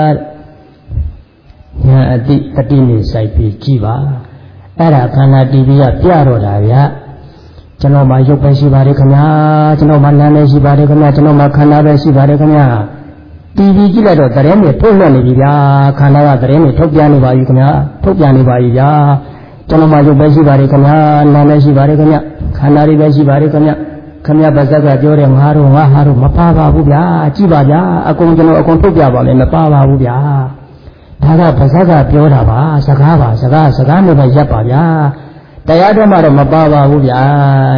ညာအတိတတိနေစိုက်ပြီးကြည်ပါအဲ့ဒါခန္ဓာတီဗီကပြတော့တာဗျာကျွန်တော်မှရုပ်ပဲရှိပါတယ်ခင်ဗျာကျွန်တော်မှနာမ်ပဲရှိပါတယ်ခင်ဗျာကျွန်တော်မှခန္ဓာပဲရှိပါတယ်ခင်ဗျာတီဗီကြည့်လိုက်တော့သတင်းတွေထုတ်လွှင့်နေပြီဗျာခန္ဓာကသတင်းတွေထုတ်ပြန်နေပါပြီခင်ဗျာထုတ်ပြန်နေပါပြီဗျာကျွန်တော်မှရုပ်ပဲရှိပါတယ်ခင်ဗျာနာမ်ပဲရှိပါတယ်ခင်ဗျာခန္ဓာတွေပဲရှိပါတယ်ခင်ဗျာခင်ဗျာပါဇက်ကပြောတဲ့ငါတို့ဟာတို့မပါပါဘူးဗျာကြည့်ပါဗျာအကုန်ကျွန်တော်အကုန်ထုတ်ပြပါမယ်မပါပါဘူးဗျာဒါကပါဇက်ကပြောတာပါစကားပါစကားနဲ့ပဲရပ်ပါဗျာတရားဓမ္မတော့မပါပါဘူးဗျာ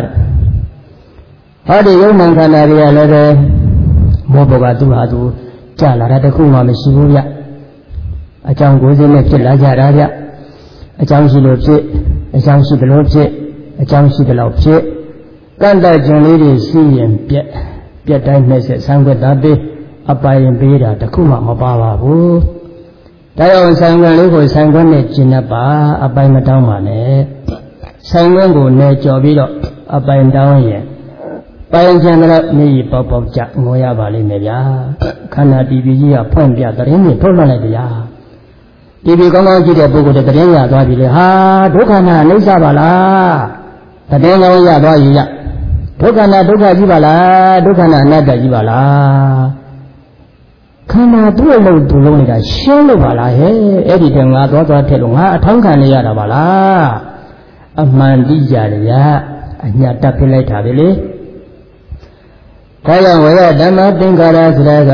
ဟောဒီယုံနာခန္ဓာတွေကလည်းမောဘကသူဟာသူကြလာတာတခုမှမရှိဘူးဗျအကြောင်းကိုယ်စင်းနဲ့ဖြစ်လာကြတာဗျအကြောင်းရှိလို့ဖြစ်အကြောင်းရှိတယ်လို့ဖြစ်အကြောင်းရှိတယ်လို့ဖြစ်ကန့်တတ်ခြင်းလေးတွေရှိရင်ပြက်တိုင်းနှိမ့်ဆက်ဆံခွက်တာပေးအပိုင်ပေးတာတခုမှမပါပါဘူးဒါကြောင့်ဆံခွက်လေးကိုဆံခွက်နဲ့ကျင်납ပါအပိုင်မတောင်းပါနဲ့ဆံခွက်ကိုနယ်ကြော်ပြီးတော့အပိုင်တောင်းရင်ပိုင်ချင်တော့မျက်ရည်ပေါက်ကြငိုရပါလိမ့်မယ်ဗျာခန္ဓာတီဗီကြီးကဖွင့်ပြသတင်းတွေထုတ်လွှင့်လိုက်ဗျာတီဗီကောင်းကောင်းကြည့်တဲ့ပုဂ္ဂိုလ်တွေသတင်းရသွားပြီလေဟာဒုက္ခနာအိဋ္ဌပါလားသတင်းကောင်းရသွားပြီရဒုက္ခနာဒုက္ခကြီးပါလားဒုက္ခနာအနတ္တကြီးပါလားခန္ဓာသူ့အလုပ်သူလုံးနေတာရှင်းလို့ပါလားဟဲ့အဲ့ဒီတည်းငါသွားထက်လို့ငါအထောင်းခံနေရတာပါလားအမှန်တိကြတယ်ဗျာအညာတက်ပြလိုက်တာပဲလေဒါကြောင့်ဝေယဓမ္မသင်္ခါရဆိုတာကဝ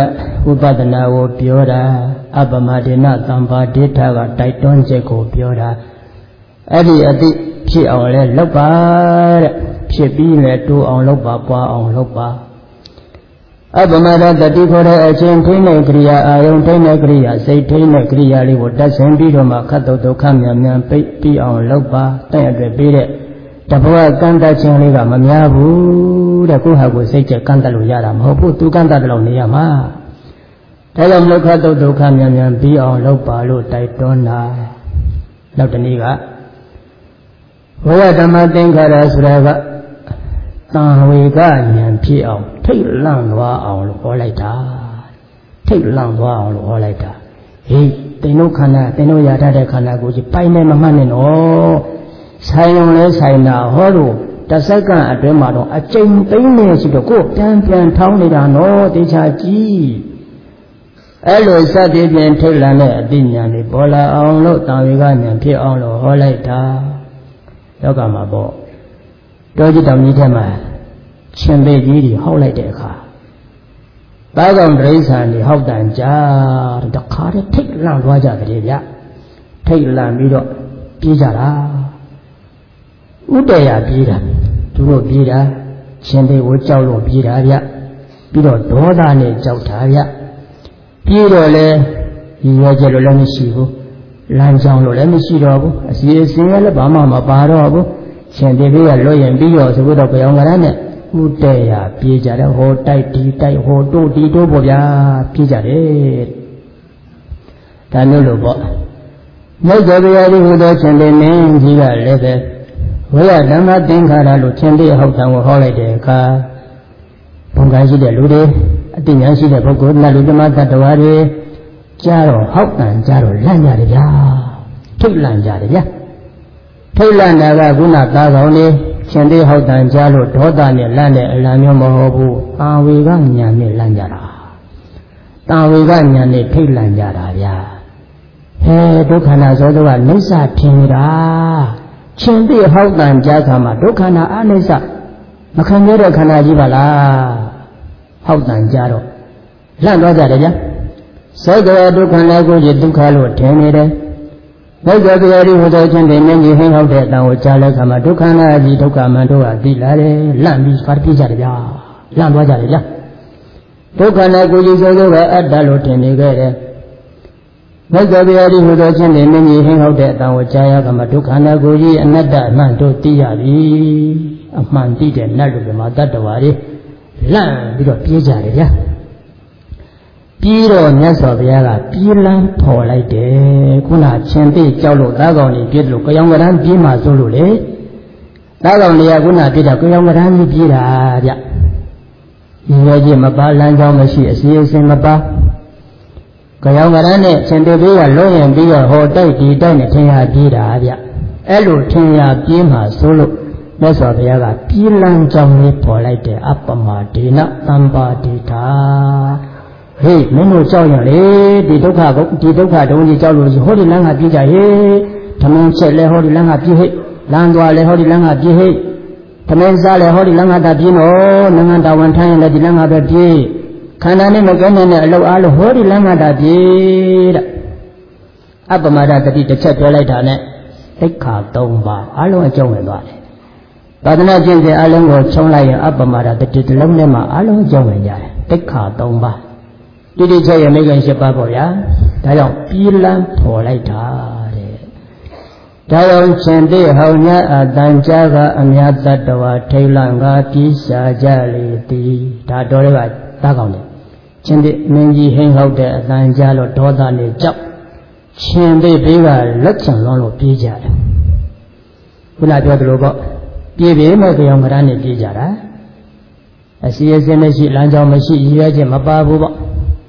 ဝိပဿနာကိုပြောတာအပ္ပမဒေနသံပါဒိဋ္ဌကတိုက်တွန်းချက်ကိုပြောတာအဲ့ဒီအတိဖြစ်အောင်လဲလုပ်ပါတဲ့ဖြစ်ပြီးလဲတိုးအောင်လုပ်ပါပွားအောင်လုပ်ပါအပ္ပမဒတတိခေါ်တဲ့အချင်းထိနေကရိယာအာယုံထိနေကရိယာစိတ်ထိနေကရိယာလေးကိုတတ်ဆင်ပြီးတော့မှခတ်တုတ်ဒုက္ခမြန်မြန်ပိတ်ပြီးအောင်လုပ်ပါတဲ့အတွက်ပြီးတဲ့တဘောကံတတ်ခြင်းလေးကမများဘူးတဲ့ကိုယ့်ဟာကိုယ်စိတ်ကြကံတတ်လို့ရတာမဟုတ်ဘူးသူကံတတ်တယ်လို့နေရမှာဒါကြောင့်မလို့ခတ်တုတ်ဒုက္ခမြန်မြန်ပြီးအောင်လုပ်ပါလို့တိုက်တွန်းတာနောက်တနည်းကဝိယဓမ္မသင်္ခါရဆိုတာကတန်ဝေကဉာဏ်ဖြစ်အောင်ထိတ်လန့်သွားအောင်လို့ဟောလိုက်တာထိတ်လန့်သွားအောင်လို့ဟောလိုက်တာဟေးတင်တို့ခန္ဓာတင်တို့ရတတ်တဲ့ခန္ဓာကိုယ်ကြီးပိုင်နေမမှတ်နဲ့နော်ဆိုင်ုံလဲဆိုင်တာဟောလို့တစ်စက္ကန့်အတွင်းမှာတော့အကျဉ်းသိမ်းနေရှိတော့ကိုယ်ပြန်ထောင်းနေတာနော်တေချာကြည့်အဲ့လိုစသည်ဖြင့်ထိတ်လန့်တဲ့အသိဉာဏ်တွေပေါ်လာအောင်လို့တန်ဝေကဉာဏ်ဖြစ်အောင်လို့ဟောလိုက်တာလောကမှာပေါ့တောကြီးတောင်ကြီးထဲမှာရှင်ပေကြီးတွေဟောက်လိုက်တဲ့အခါသားကောင်တိရစ္ဆာန်တွေဟောက်တန်ကြတခါတည်းထိတ်လန့်သွားကြတယ်ဗျထိတ်လန့်ပြီးတော့ပြေးကြတာဥတရာပြေးတာသူတို့ပြေးတာရှင်ပေကိုကြောက်လို့ပြေးတာဗျပြီးတော့ဒေါသနဲ့ကြောက်တာဗျပြေးတော့လေဒီရွယ်ချက်လို့လည်းမရှိဘူးလမ်းကြောင်းလို့လည်းမရှိတော့ဘူးအစီအစဉ်လည်းဘာမှမပါတော့ဘူးရှင်ပေကလွတ်ရင်ပြီးရောဆိုတော့ကြောင်ကရနဲ့ဥတရာပြေးကြတယ်ဟောတိုက်ဒီတိုက်ဟောတို့ဒီတို့ပေါ့ဗျာပြေးကြတယ်ဒါမျိုးလို့ပေါ့မြတ်စွာဘုရားဒီဟူသောရှင်ပေမင်းကြီးကလည်းပဲဝိယဓမ္မသင်္ခါရလို့ရှင်ပေဟောက်တံကိုဟောလိုက်တဲ့အခါဘုံကရှိတဲ့လူတွေအတိညာရှိတဲ့ပုဂ္ဂိုလ်နတ်လူဓမ္မတ attva တွေကြားတော့ဟောက်တံကြားတော့လန့်ကြတယ်ဗျာထိတ်လန့်ကြတယ်ဗျာထိတ်လန့်တာကခုနသားကောင်လေးရှင်သေးဟောက်တန်ကြားလို့ဒေါသနဲ့လန့်တဲ့အလံမျိုးမဟုတ်ဘူးတာဝေကဉာဏ်နဲ့လန့်ကြတာတာဝေကဉာဏ်နဲ့ထိတ်လန့်ကြတာဗျာဟဲဒုက္ခနာသောတော့ကနိစ္စထင်တာရှင်သေးဟောက်တန်ကြားခါမှာဒုက္ခနာအနိစ္စမခံရတဲ့ခန္ဓာကြီးပါလားဟောက်တန်ကြားတော့လန့်သွားကြတယ်ဗျာသောကဒုက္ခနာကိုဒုက္ခလို့ထင်နေတယ်ဘုရားတရားဒီဟောတော်ခြင်းတွေမြင်ကြီးဟင်းဟောက်တဲ့အတန်ကိုကြားတဲ့အခါမှာဒုက္ခနာကြီးဒုက္ခမန်တို့ကသိလာတယ်လန့်ပြီးဖတ်ပြကြတယ်ဗျာလန့်သွားကြတယ်ဗျာဒုက္ခနာကိုကြီးဆိုတော့ကအတ္တလို့ထင်နေခဲ့တယ်ဘုရားတရားဒီဟောတော်ခြင်းတွေမြင်ကြီးဟင်းဟောက်တဲ့အတန်ကိုကြားရကမှဒုက္ခနာကိုကြီးအနတ္တအမှန်တို့သိရပြီအမှန်သိတဲ့နတ်လူတွေမှာတတ္တဝါတွေလန့်ပြီးတော့ပြေးကြတယ်ဗျာပြီးတော့မြတ်စွာဘုရားကပြေးလန်းဖော်လိုက်တယ်ခုနရှင်သိကြောက်လို့သားကောင်တွေပြေးလို့ကြောင်ကရမ်းပြေးမှဆိုလို့လေသားကောင်တွေကခုနပြေးတာကြောင်ကရမ်းကြီးပြေးတာဗျဒီလိုကြီးမပါလမ်းကြောင်းမရှိအစီအစဉ်မပါကြောင်ကရမ်းနဲ့ရှင်သိဘေးကလုံးရင်ပြီးတော့ဟောတိုက်ဒီတိုက်နဲ့ထင်ရပြေးတာဗျအဲ့လိုထင်ရပြေးမှဆိုလို့မြတ်စွာဘုရားကပြေးလန်းကြောင်းလေးပေါ်လိုက်တယ်အပ္ပမဒေနသံပါတိတာဟေးမင်းတို့ကြောက်ရလေဒီဒုက္ခတုံးကြီးကြောက်လို့ဟောဒီလမ်းကပြေးကြဟေးသမင်းချက်လဲဟောဒီလမ်းကပြေးဟိလမ်းသွားလဲဟောဒီလမ်းကပြေးဟိသမင်းစားလဲဟောဒီလမ်းကတာပြေးနော်နိုင်ငံတော်ဝန်ထမ်းရင်လည်းဒီလမ်းကပဲပြေးခန္ဓာနဲ့မကဲနဲ့အလုတ်အားလို့ဟောဒီလမ်းကတာပြေးတဲ့အပ္ပမဒတတိတစ်ချက်ပြောလိုက်တာနဲ့သိက္ခာ၃ပါးအလုံးအကျုံးဝင်သွားတယ်သာသနာ့ကျင့်စဉ်အလုံးကိုခြုံလိုက်ရင်အပ္ပမဒတတိတစ်လုံးနဲ့မှအလုံးအကျုံးဝင်ကြတယ်သိက္ခာ၃ပါးတိတိကျကျမိခင်၈ပါးပေါ့ဗျာဒါကြောင့်ပြေးလန်းဖော်လိုက်တာတဲ့ဒါကြောင့်ရှင်သေဟောင်းများအတန်ကြားကအမြတ်တ attva ထိတ်လန့်ကပြေးရှာကြလေသည်ဒါတော်တွေကသားကောင်းတယ်ရှင်သေမင်းကြီးဟင်းဟောက်တဲ့အတန်ကြားလို့ဒေါသနဲ့ကြောက်ရှင်သေဘေးကလက်ချံလွန်လို့ပြေးကြတယ်ခုနပြောသလိုပေါ့ပြေးပြေးမဲ့ကြောင်ကရမ်းနဲ့ပြေးကြတာအစီအစဉ်မရှိလမ်းကြောင်းမရှိရည်ရွယ်ချက်မပါဘူးပေါ့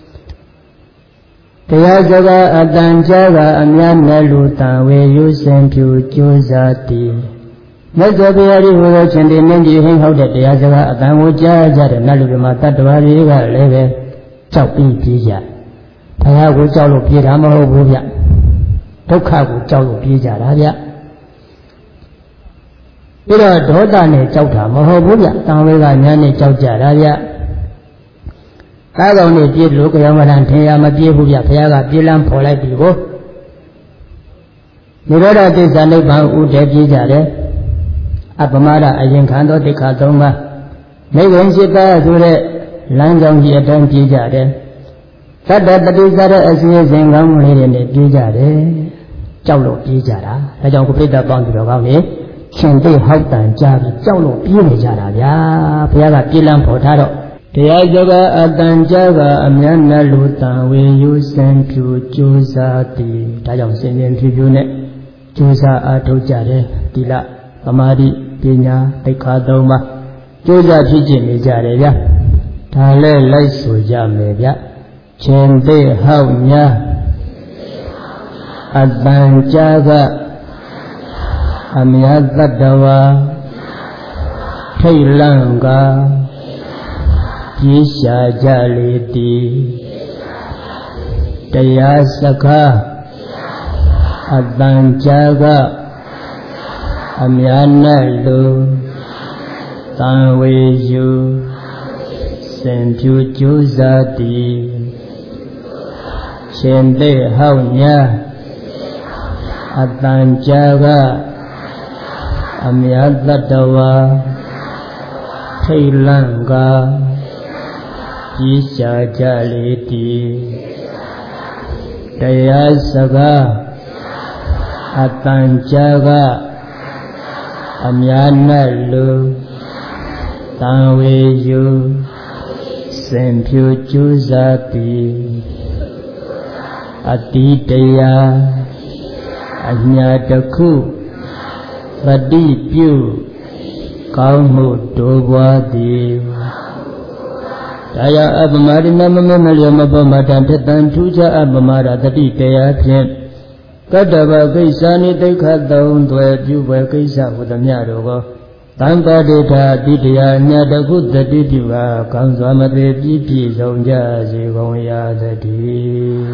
တရားစကားအတန်ကြားကအများနဲ့လူတန်ဝေယူစင်ဖြူကြိုးစားသည်မြတ်စွာဘုရားဒီဟောတော်ရှင်ဒီမင်းကြီးဟင်းဟောက်တဲ့တရားစကားအတန်ကိုကြားကြတဲ့နတ်လူတွေမှာတတ္တဝါတွေကလည်းပဲကြောက်ပြီးပြေးကြဘုရားကိုကြောက်လို့ပြေးတာမဟုတ်ဘူးဗျဒုက္ခကိုကြောက်လို့ပြေးကြတာဗျပြီးတော့ဒေါသနဲ့ကြောက်တာမဟုတ်ဘူးဗျတန်ဝေကညာနဲ့ကြောက်ကြတာဗျကားကောင်တွေပြေးလို့ကြောင်မလန်ထင်ရမပြေးဘူးဗျဘုရားကပြေးလန်းဖော်လိုက်ပြီကိုနိရောဓသစ္စာနိဗ္ဗာန်ဥတည်ပြေးကြတယ်အပမဒအရင်ခံသောတိခါ၃ပါးနိဗ္ဗာန်ရှိပါဆိုတဲ့လမ်းကြောင်းကြီးအတိုင်းပြေးကြတယ်သတ္တပတိသရအစီအစဉ်ကောင်းလေးတွေနဲ့ပြေးကြတယ်ကြောက်လို့ပြေးကြတာဒါကြောင့်ကိုပြိတ္တပေါင်းသူတော်ကောင်းတွေရှင်သိဟောက်တန်ကြပြီးကြောက်လို့ပြေးနေကြတာဗျာဘုရားကပြေးလန်းဖော်ထားတော့တရားစကားအတန်ကြကအမြတ်နဲ့လူတန်ဝေယူစံဖြူကြိုးစားသည်ဒါကြောင့်စင်စင်ဖြူဖြူနဲ့ကြိုးစားအားထုတ်ကြတယ်တိလသမာဓိပညာသိက္ခာ၃ပါးကြိုးစားဖြစ်ကျင့်နေကြတယ်ဗျာဒါလည်းလိုက်ဆိုကြမယ်ဗျာရှင်သိဟောက်ညာအတန်ကြကအမြတ်တတဝါထိတ်လန့်ကပြေးရှာကြလေသည်တရားစကားအတန်ကြာကအများနဲ့လူတန်ဝေယူစင်ဖြူကြိုးစားသည်ရှင်သိဟောက်ညာအတန်ကြာကအများတတဝါထိတ်လန့်ကပြေးရှာကြလေသည်တရားစကားအတန်ကြာကအများနဲ့လူတန်ဝေယူစင်ဖြူကြိုးစားသည်အတိတရားအညာတစ်ခုပฏิပြုကောင်းမှုတိုးပွားသည်ဒါယအပမရိနမမမလျောမပမတံထတံထူးခြားအပမရတတိတရားဖြင့်ကတ္တဗကိစ္စနိတိခသုံးသွယ်ပြုပွဲကိစ္စဟုသမျှတို့ကိုတံပါတိထာတိတရားအညာတစ်ခုတတိပြုကာကောင်းစွာမသေးပြည့်ပြည့်စုံကြစေကုန်ရာသတည်း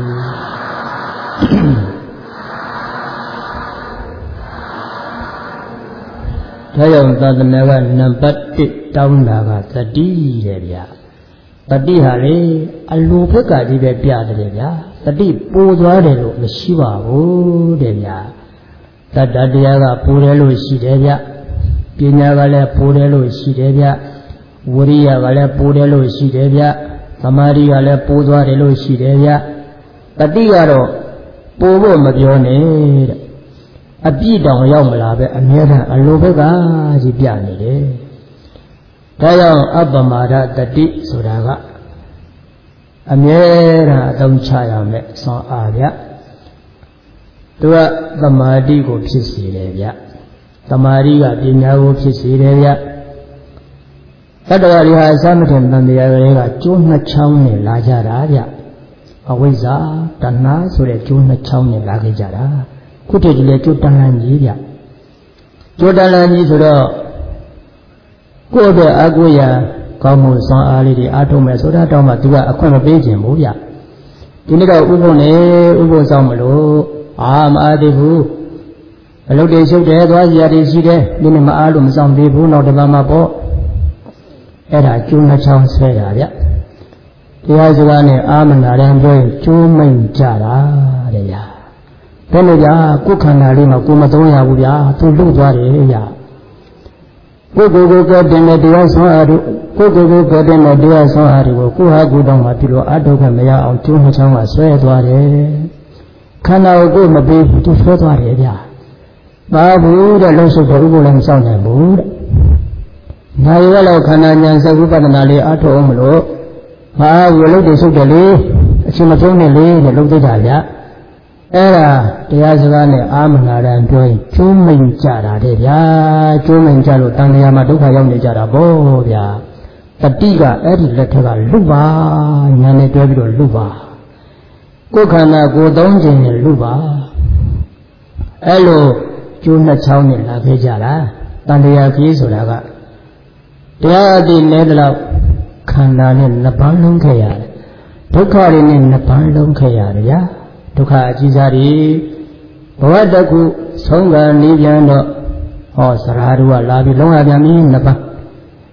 ဒါကြောင့်သာသနာကနံပါတ်1တောင်းတာကသတိတဲ့ဗျာတတိဟာလေအလိုဘက်ကကြီးပဲပြတယ်ဗျာတတိပိုးသွားတယ်လို့မရှိပါဘူးတဲ့ဗျာတတ္တတရားကပိုးတယ်လို့ရှိတယ်ဗျပညာကလည်းပိုးတယ်လို့ရှိတယ်ဗျဝိရိယကလည်းပိုးတယ်လို့ရှိတယ်ဗျသမာဓိကလည်းပိုးသွားတယ်လို့ရှိတယ်ဗျတတိကတော့ပိုးဖို့မပြောနဲ့တဲ့အပြည့်တောင်ရောက်မလာပဲအမြဲတမ်းအလိုဘက်ကကြီးပြနေတယ်ဒါကြောင့်အပ္ပမာဒတတိဆိုတာကအမြဲတမ်းအသုံးချရမယ်ဆွမ်းအားဗျသူကသမာဓိကိုဖြစ်စေတယ်ဗျသမာဓိကပညာကိုဖြစ်စေတယ်ဗျတတ္တဝါတွေဟာအစမထင်တန်တရားတွေကကျိုးနှစ်ချောင်းနဲ့လာကြတာဗျအဝိဇ္ဇာတဏှာဆိုတဲ့ကျိုးနှစ်ချောင်းနဲ့လာခဲ့ကြတာခုတည်းကလည်းကျိုးတန်လန်းကြီးဗျကျိုးတန်လန်းကြီးဆိုတော့ကိုယ့်အတွက်အကုရာကောင်းမှုစွမ်းအားလေးတွေအားထုတ်မယ်ဆိုတာတောင်းမှသူကအခွင့်မပေးခြင်းဘူးဗျဒီနေ့တော့ဥပုပ်နဲ့ဥပုပ်ဆောင်မလို့မအားသေးဘူးအလုပ်တွေရှုပ်တယ်သွားစရာတွေရှိတယ်ဒီနေ့မအားလို့မဆောင်သေးဘူးနောက်တစ်ပတ်မှပေါ့အဲ့ဒါကျိုးနှချောင်းဆွဲတာဗျတရားစကားနဲ့အာမနာတယ်ပြောရင်ကျိုးမိန်ကြတာတဲ့ဗျဘယ်လိုဗျကိုယ်ခန္ဓာလေးမှာကိုယ်မသုံးရဘူးဗျသူလွတ်သွားတယ်ဗျကိုယ်ကိုယ်ကတင်တဲ့တရားဆွမ်းအားတို့ကိုယ်ကိုယ်ကတင်တဲ့တရားဆွမ်းအားတွေကိုကိုယ်ဟာကိုယ်တောင်မှပြုလို့အထုတ်ခမရအောင်ကျိုးနှချောင်းကဆွဲသွားတယ်ခန္ဓာကိုယ်မပေးဘူးသူဆွဲသွားတယ်ဗျဘာဘူးတဲ့လုံးစုပ်တဲ့ဥပ္ပလည်းမဆောင်နိုင်ဘူးတဲ့နာရီကလည်းခန္ဓာဉာဏ်စကုပ္ပဒနာလေးအထုတ်အောင်မလို့ဘာဘူးလုံးတွေဆုပ်တယ်လေအချိန်မသုံးနဲ့လေတဲ့လုံးသိတာဗျအဲ့ဒါတရားစကားနဲ့အာမနာရန်ပြောရင်ကျိုးမိန်ကြတာတဲ့ဗျာကျိုးမိန်ကြလို့တန်လျာမှာဒုက္ခရောက်နေကြတာပေါ့ဗျာတတိကအဲ့ဒီလက်ထက်ကလွတ်ပါညာနဲ့တွဲပြီးတော့လွတ်ပါကိုယ်ခန္ဓာကိုယ်သုံးခြင်းနဲ့လွတ်ပါအဲ့လိုကျိုးနှစ်ချောင်းနဲ့လာခဲ့ကြတာတန်လျာကြီးဆိုတာကတရားအတိနဲတော့ခန္ဓာနဲ့နှစ်ပန်းလုံးခဲ့ရတယ်ဒုက္ခတွေနဲ့နှစ်ပန်းလုံးခဲ့ရတယ်ဗျာဒုက္ခအကြီးစားတွေဘဝတခုဆုံးကနေပြန်တော့ဟောစရာတို့ကလာပြီးလုံးဝပြန်ပြီးနှစ်ပန်း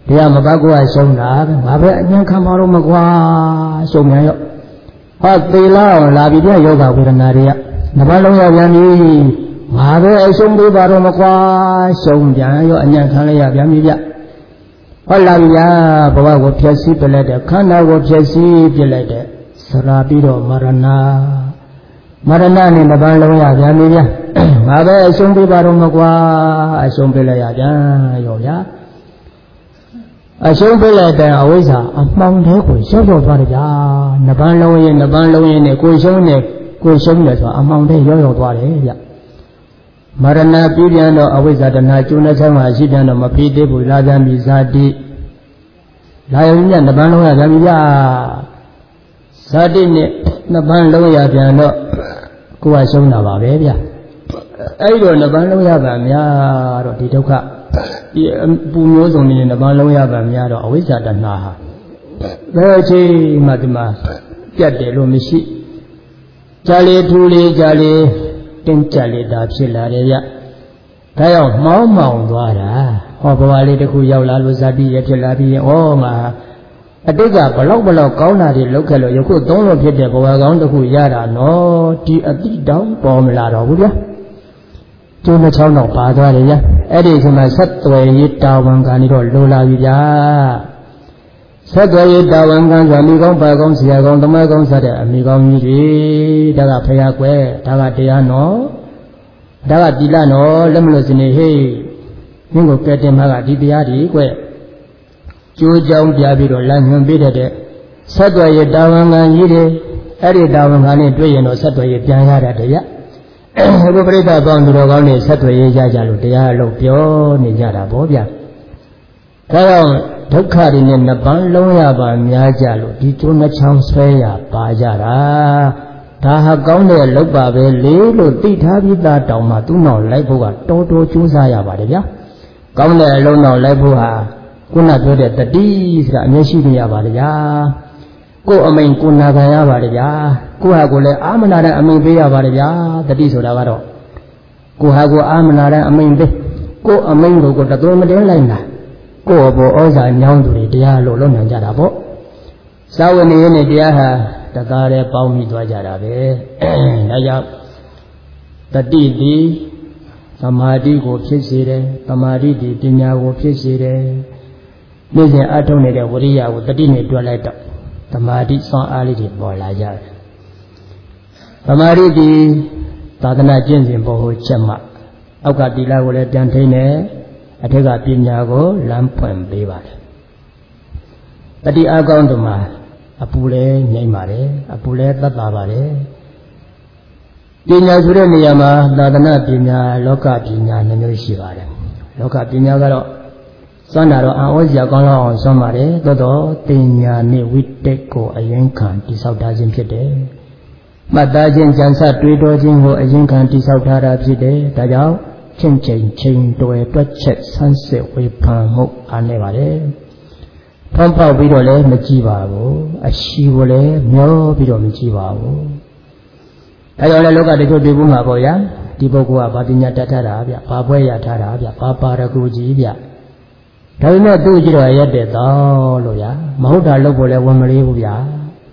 တရားမပတ်ကိုရှုံးတာငါပဲအញ្ញံခံပါတော့မကွာရှုံးမြန်ရောဟောသေလာအောင်လာပြီးပြယောဂဝေဒနာတွေကနှစ်ပါးလုံးရပြန်ပြီငါပဲအရှုံးပေးပါတော့မကွာရှုံးပြန်ရောအញ្ញံခံလိုက်ရပြန်ပြီဗျဟောလာပြီဗျာဘဝကိုဖြည့်ဆည်းပြလိုက်တဲ့ခန္ဓာကိုဖြည့်ဆည်းပြလိုက်တဲ့စရာပြီးတော့မရဏနဲ့နှစ်ပါးလုံးရပြန်ပြီဗျာငါပဲအရှုံးပေးပါတော့မကွာအရှုံးပေးလိုက်ရပြန်ရောဗျာအရှုံးပေးလိုက်တဲ့အဝိဇ္ဇာအမှောင်ထဲကိုရောက်ရောက်သွားတယ်ဗျာနှစ်ပန်းလုံးရင်နဲ့ကိုရှုံးတယ်ဆိုအမှောင်ထဲရောက်သွားတယ်ဗျမရဏပြပြန်တော့အဝိဇ္ဇာတဏှာကျုံတဲ့ဆောင်မှာရှိပြန်တော့မပြီးသေးဘူးလာပြန်ပြီဇာတိလာရင်ညနှစ်ပန်းလုံးရပြန်ပြီဗျာဇာတိနဲ့နှစ်ပန်းလုံးရပြန်တော့ကိုယ်ကရှုံးတာပါပဲဗျအဲ့တော့နှစ်ပန်းလုံးရပါများတော့ဒီဒုက္ခဒီပူမျိုးစုံနေနှစ်ပန်းလုံးရပါများတော့အဝိဇ္ဇာတဏှာဟာဘယ်အချိန်မှဒီမှာပြတ်တယ်လို့မရှိကြာလေထူလေကြာလေတင်းကြလေတာဖြစ်လာတယ်ဗျဒါကြောင့်မောင်းသွားတာဟောဘဝလေးတစ်ခုရောက်လာလို့ဇာတိရဖြစ်လာပြီးရင်ဩငါအတိတ်ကဘလောက်ကောင်းတာတွေလုပ်ခဲ့လို့ယခုသုံးလို့ဖြစ်တဲ့ဘဝကောင်းတစ်ခုရတာနော်ဒီအတိတောင်ပေါ်မလာတော့ဘူးဗျာကျိုးနှချောင်းတော့ပါသွားတယ်ဗျာအဲ့ဒီအချိန်မှာဆက်သွယ်ရေးတာဝန်ကနေတော့လိုလာပြီဗျာဆက်သွယ်ရေးတာဝန်ခံဆိုမိကောင်းပါကောင်းဆရာကောင်းသမားကောင်းစတဲ့အမိကောင်းကြီးတွေဒါကဖရာကွယ်ဒါကတရားနော်ဒါကတိလနော်လက်မလို့စနေဟေးမင်းကိုကဲတင်မှာကဒီတရားတွေကွယ်ကျိုးကြောင်းပြပြီးတော့လမ်းညွှန်ပေးတဲ့ဆက်သွယ်ရေးတာဝန်ခံကြီးတွေအဲ့ဒီတာဝန်ခံနဲ့တွေ့ရင်တော့ဆက်သွယ်ရေးပြန်ရတာတည်းဗျအခုပြိဿပေါင်းသူတော်ကောင်းတွေဆက်သွယ်ရေးရကြလို့တရားလို့ပြောနေကြတာဗောဗျာဒါကြောင့်ဒုက္ခတွေနဲ့နှစ်ပန်းလုံးရပါများကြလို့ဒီကျိုးနှချောင်းဆွဲရပါကြတာဒါဟာကောင်းတဲ့လုပ်ပါပဲလေလို့သိထားပြီးသားတောင်မှသူ့နောက်လိုက်ဖို့ကတော်တော်ကြိုးစားရပါတယ်ဗျာကောင်းတဲ့အလုံးနောက်လိုက်ဖို့ဟာခုနပြောတဲ့တတိဆိုတာအမျက်ရှိနေရပါတယ်ဗျာကိုယ်အမိန်ကိုနာခံရပါတယ်ဗျာကိုယ့်ဟာကိုယ်လည်းအာမနာတဲ့အမိန်ပေးရပါတယ်ဗျာတတိဆိုတာကတော့ကိုယ်ဟာကိုယ်အာမနာတဲ့အမိန်ပေးကိုယ်အမိန်ကိုတသွေးမတင်းလိုက်တာကိုယ့်ဘောဩဇာညောင်းသူတွေတရားလို့လုပ်နိုင်ကြတာပေါ့သာဝနေနဲ့တရားဟာတကားတည်းပေါင်းပြီးသွားကြတာပဲဒါကြောင့်တတိတိသမာဓိကိုဖြစ်စေတယ်သမာဓိတိပညာကိုဖြစ်စေတယ်နေ့စဉ်အထုတ်နေတဲ့ဝိရိယကိုတတိနဲ့တွက်လိုက်တော့သမာဓိစွမ်းအားလေးတွေပေါ်လာကြတယ်သမာဓိဒီသာသနာကျင့်စဉ်ပေါ်ဟိုချက်မှအောက်ကတိလကိုလည်းပြန်ထိန်းတယ်အထက်ကပညာကိုလမ်းဖွင့်ပေးပါတယ်တတိအကောင်းတို့မှာအပူလည်းငြိမ့်ပါတယ်အပူလည်းသက်သာပါတယ်ပညာဆိုတဲ့နေရာမှာသာသနာပညာလောကပညာနှမျိုးရှိပါတယ်လောကပညာကတော့စွမ်းတာတော့အံ့ဩစရာကောင်းလောက်အောင်စွမ်းပါတယ်သို့တော့တင်ညာနဲ့ဝိတက်ကိုအရင်ခံတိဆောက်ထားခြင်းဖြစ်တယ်မှတ်သားခြင်းကြံစတွေးတောခြင်းကိုအရင်ခံတိဆောက်ထားတာဖြစ်တယ်ဒါကြောင့်ချင်းချိန်တွယ်တွက်ချက်ဆန်းစစ်ဝေဖန်မှုအားနေပါတယ်ဖန်ပေါက်ပြီးတော့လည်းမကြည့်ပါဘူးအရှိကိုလည်းမျောပြီးတော့မကြည့်ပါဘူးဒါကြောင့်လည်းလောကတချို့တွေ့ဘူးမှာပေါ့ဗျာဒီပုဂ္ဂိုလ်ကဗာပညာတတ်ထားတာဗျဘာပွဲရထားတာဗျဘာပါရဂုကြီးဗျဒါပေမဲ့သူ့ကြည့်တော့ရက်တဲ့တော့လို့ဗျာမဟုတ်တာလုပ်ဖို့လည်းဝန်မလေးဘူးဗျာ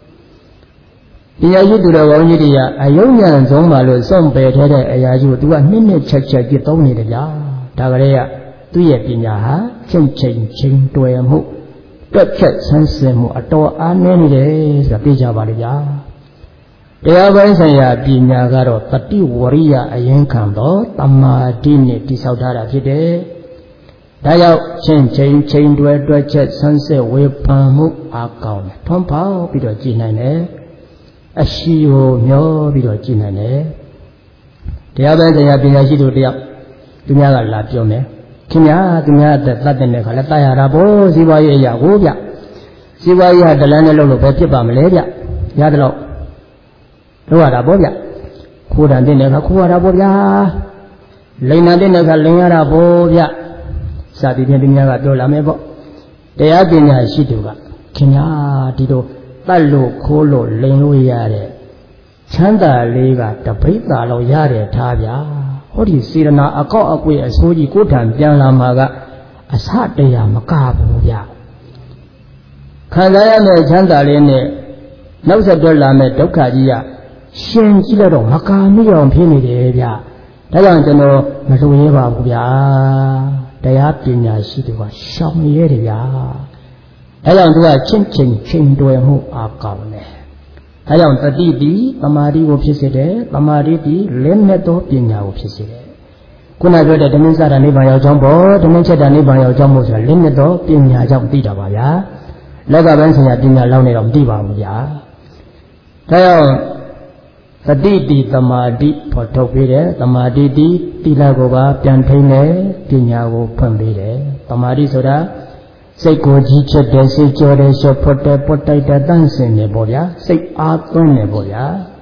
တရားရှိသူတော်ကောင်းကြီးတွေကအယုံညံဆုံးပါလို့စွန့်ပယ်ထားတဲ့အရာကြီးကိုသူကနှစ်ချက်ကြည့်သုံးနေတယ်ဗျာဒါကလေးကသူ့ရဲ့ပညာဟာချိန်တွယ်မှုတွက်ချက်ဆန်းစစ်မှုအတော်အားနည်းနေတယ်ဆိုတာသိကြပါလိမ့်ဗျာတရားပိုင်းဆိုင်ရာပညာကတော့တတိဝရိယအရင်ခံတော့တမာတိနဲ့တိဆောက်ထားတာဖြစ်တယ်ဒါကြောင့်ချိန်တွယ်တွက်ချက်ဆန်းစစ်ဝေဖန်မှုအားကောင်းတယ်ထွန်းဖောက်ပြီးတော့ကြည်နိုင်တယ်အရှိကိုမျောပြီးတော့ကြည်နိုင်တယ်တရားပိုင်းဆိုင်ရာပညာရှိတို့တယောက်သူများကလာပြောမယ်ခင်ဗျာသူများအသက်တတ်တဲ့ခါလဲတတ်ရတာပေါ့စီးပွားရေးအရာကိုဗျစီးပွားရေးဟာတလန်းနဲ့လုပ်လို့ပဲဖြစ်ပါမလဲဗျရတယ်လို့လုပ်ရတာပေါ့ဗျခိုးတန်တဲ့ခါခိုးရတာပေါ့ဗျာလိန်တန်တဲ့ခါလိန်ရတာပေါ့ဗျစသည်ဖြင့်သူများကပြောလာမယ်ပေါ့တရားပညာရှိသူကခင်ဗျာဒီလိုတတ်လို့ခိုးလို့လိန်လို့ရတဲ့ချမ်းသာလေးကတပိဿာလောက်ရတယ်ထားဗျာဟောဒီစေရနာအကောက်အကွေအစိုးကြီးကိုထံပြန်လာမှာကအစတရားမကဘူးဗျခံစားရမယ့်ချမ်းသာလေးနဲ့နောက်ဆက်တွဲလာမယ့်ဒုက္ခကြီးကရှင်ကြည့်တော့မကာမိအောင်ဖြစ်နေတယ်ဗျဒါကြောင့်ကျွန်တော်မလိုရဲပါဘူးဗျာတရားပညာရှိသူကရှောင်ရဲတယ်ဗျာဒါကြောင့်သူကချင်းချင်းချင်းတွယ်မှုအားကောင်းတယ်ဒါကြောင့်တတိတိသမာဓိကိုဖြစ်စေတယ်သမာဓိတိလက်နဲ့သောပညာကိုဖြစ်စေတယ်ခုနပြောတဲ့ဓမ္မစတာနိဗ္ဗာန်ရောက်ကြောင်းပေါ့ဓမ္မချက်တာနိဗ္ဗာန်ရောက်ကြောင်းမို့ဆိုတာလက်နဲ့သောပညာကြောင့်သိတာပါဗျာလက်ကပိုင်းဆိုင်ရာပညာလောက်နေတော့မသိပါဘူးဗျာဒါကြောင့်တတိတိသမာဓိပေါ်ထုတ်ပေးတယ်သမာဓိတိတိလကိုပါပြန်ထိန်းတယ်ပညာကိုဖွင့်ပေးတယ်သမာဓိဆိုတာစိတ်ကိုကြီးချက်တယ်စိတ်ကြောတယ်ရှော့ဖွတ်တယ်ပွတ်တိုက်တယ်တန့်စင်တယ်ပေါ့ဗျာစိတ်အားသွင်းတယ်ပေါ့ဗျာ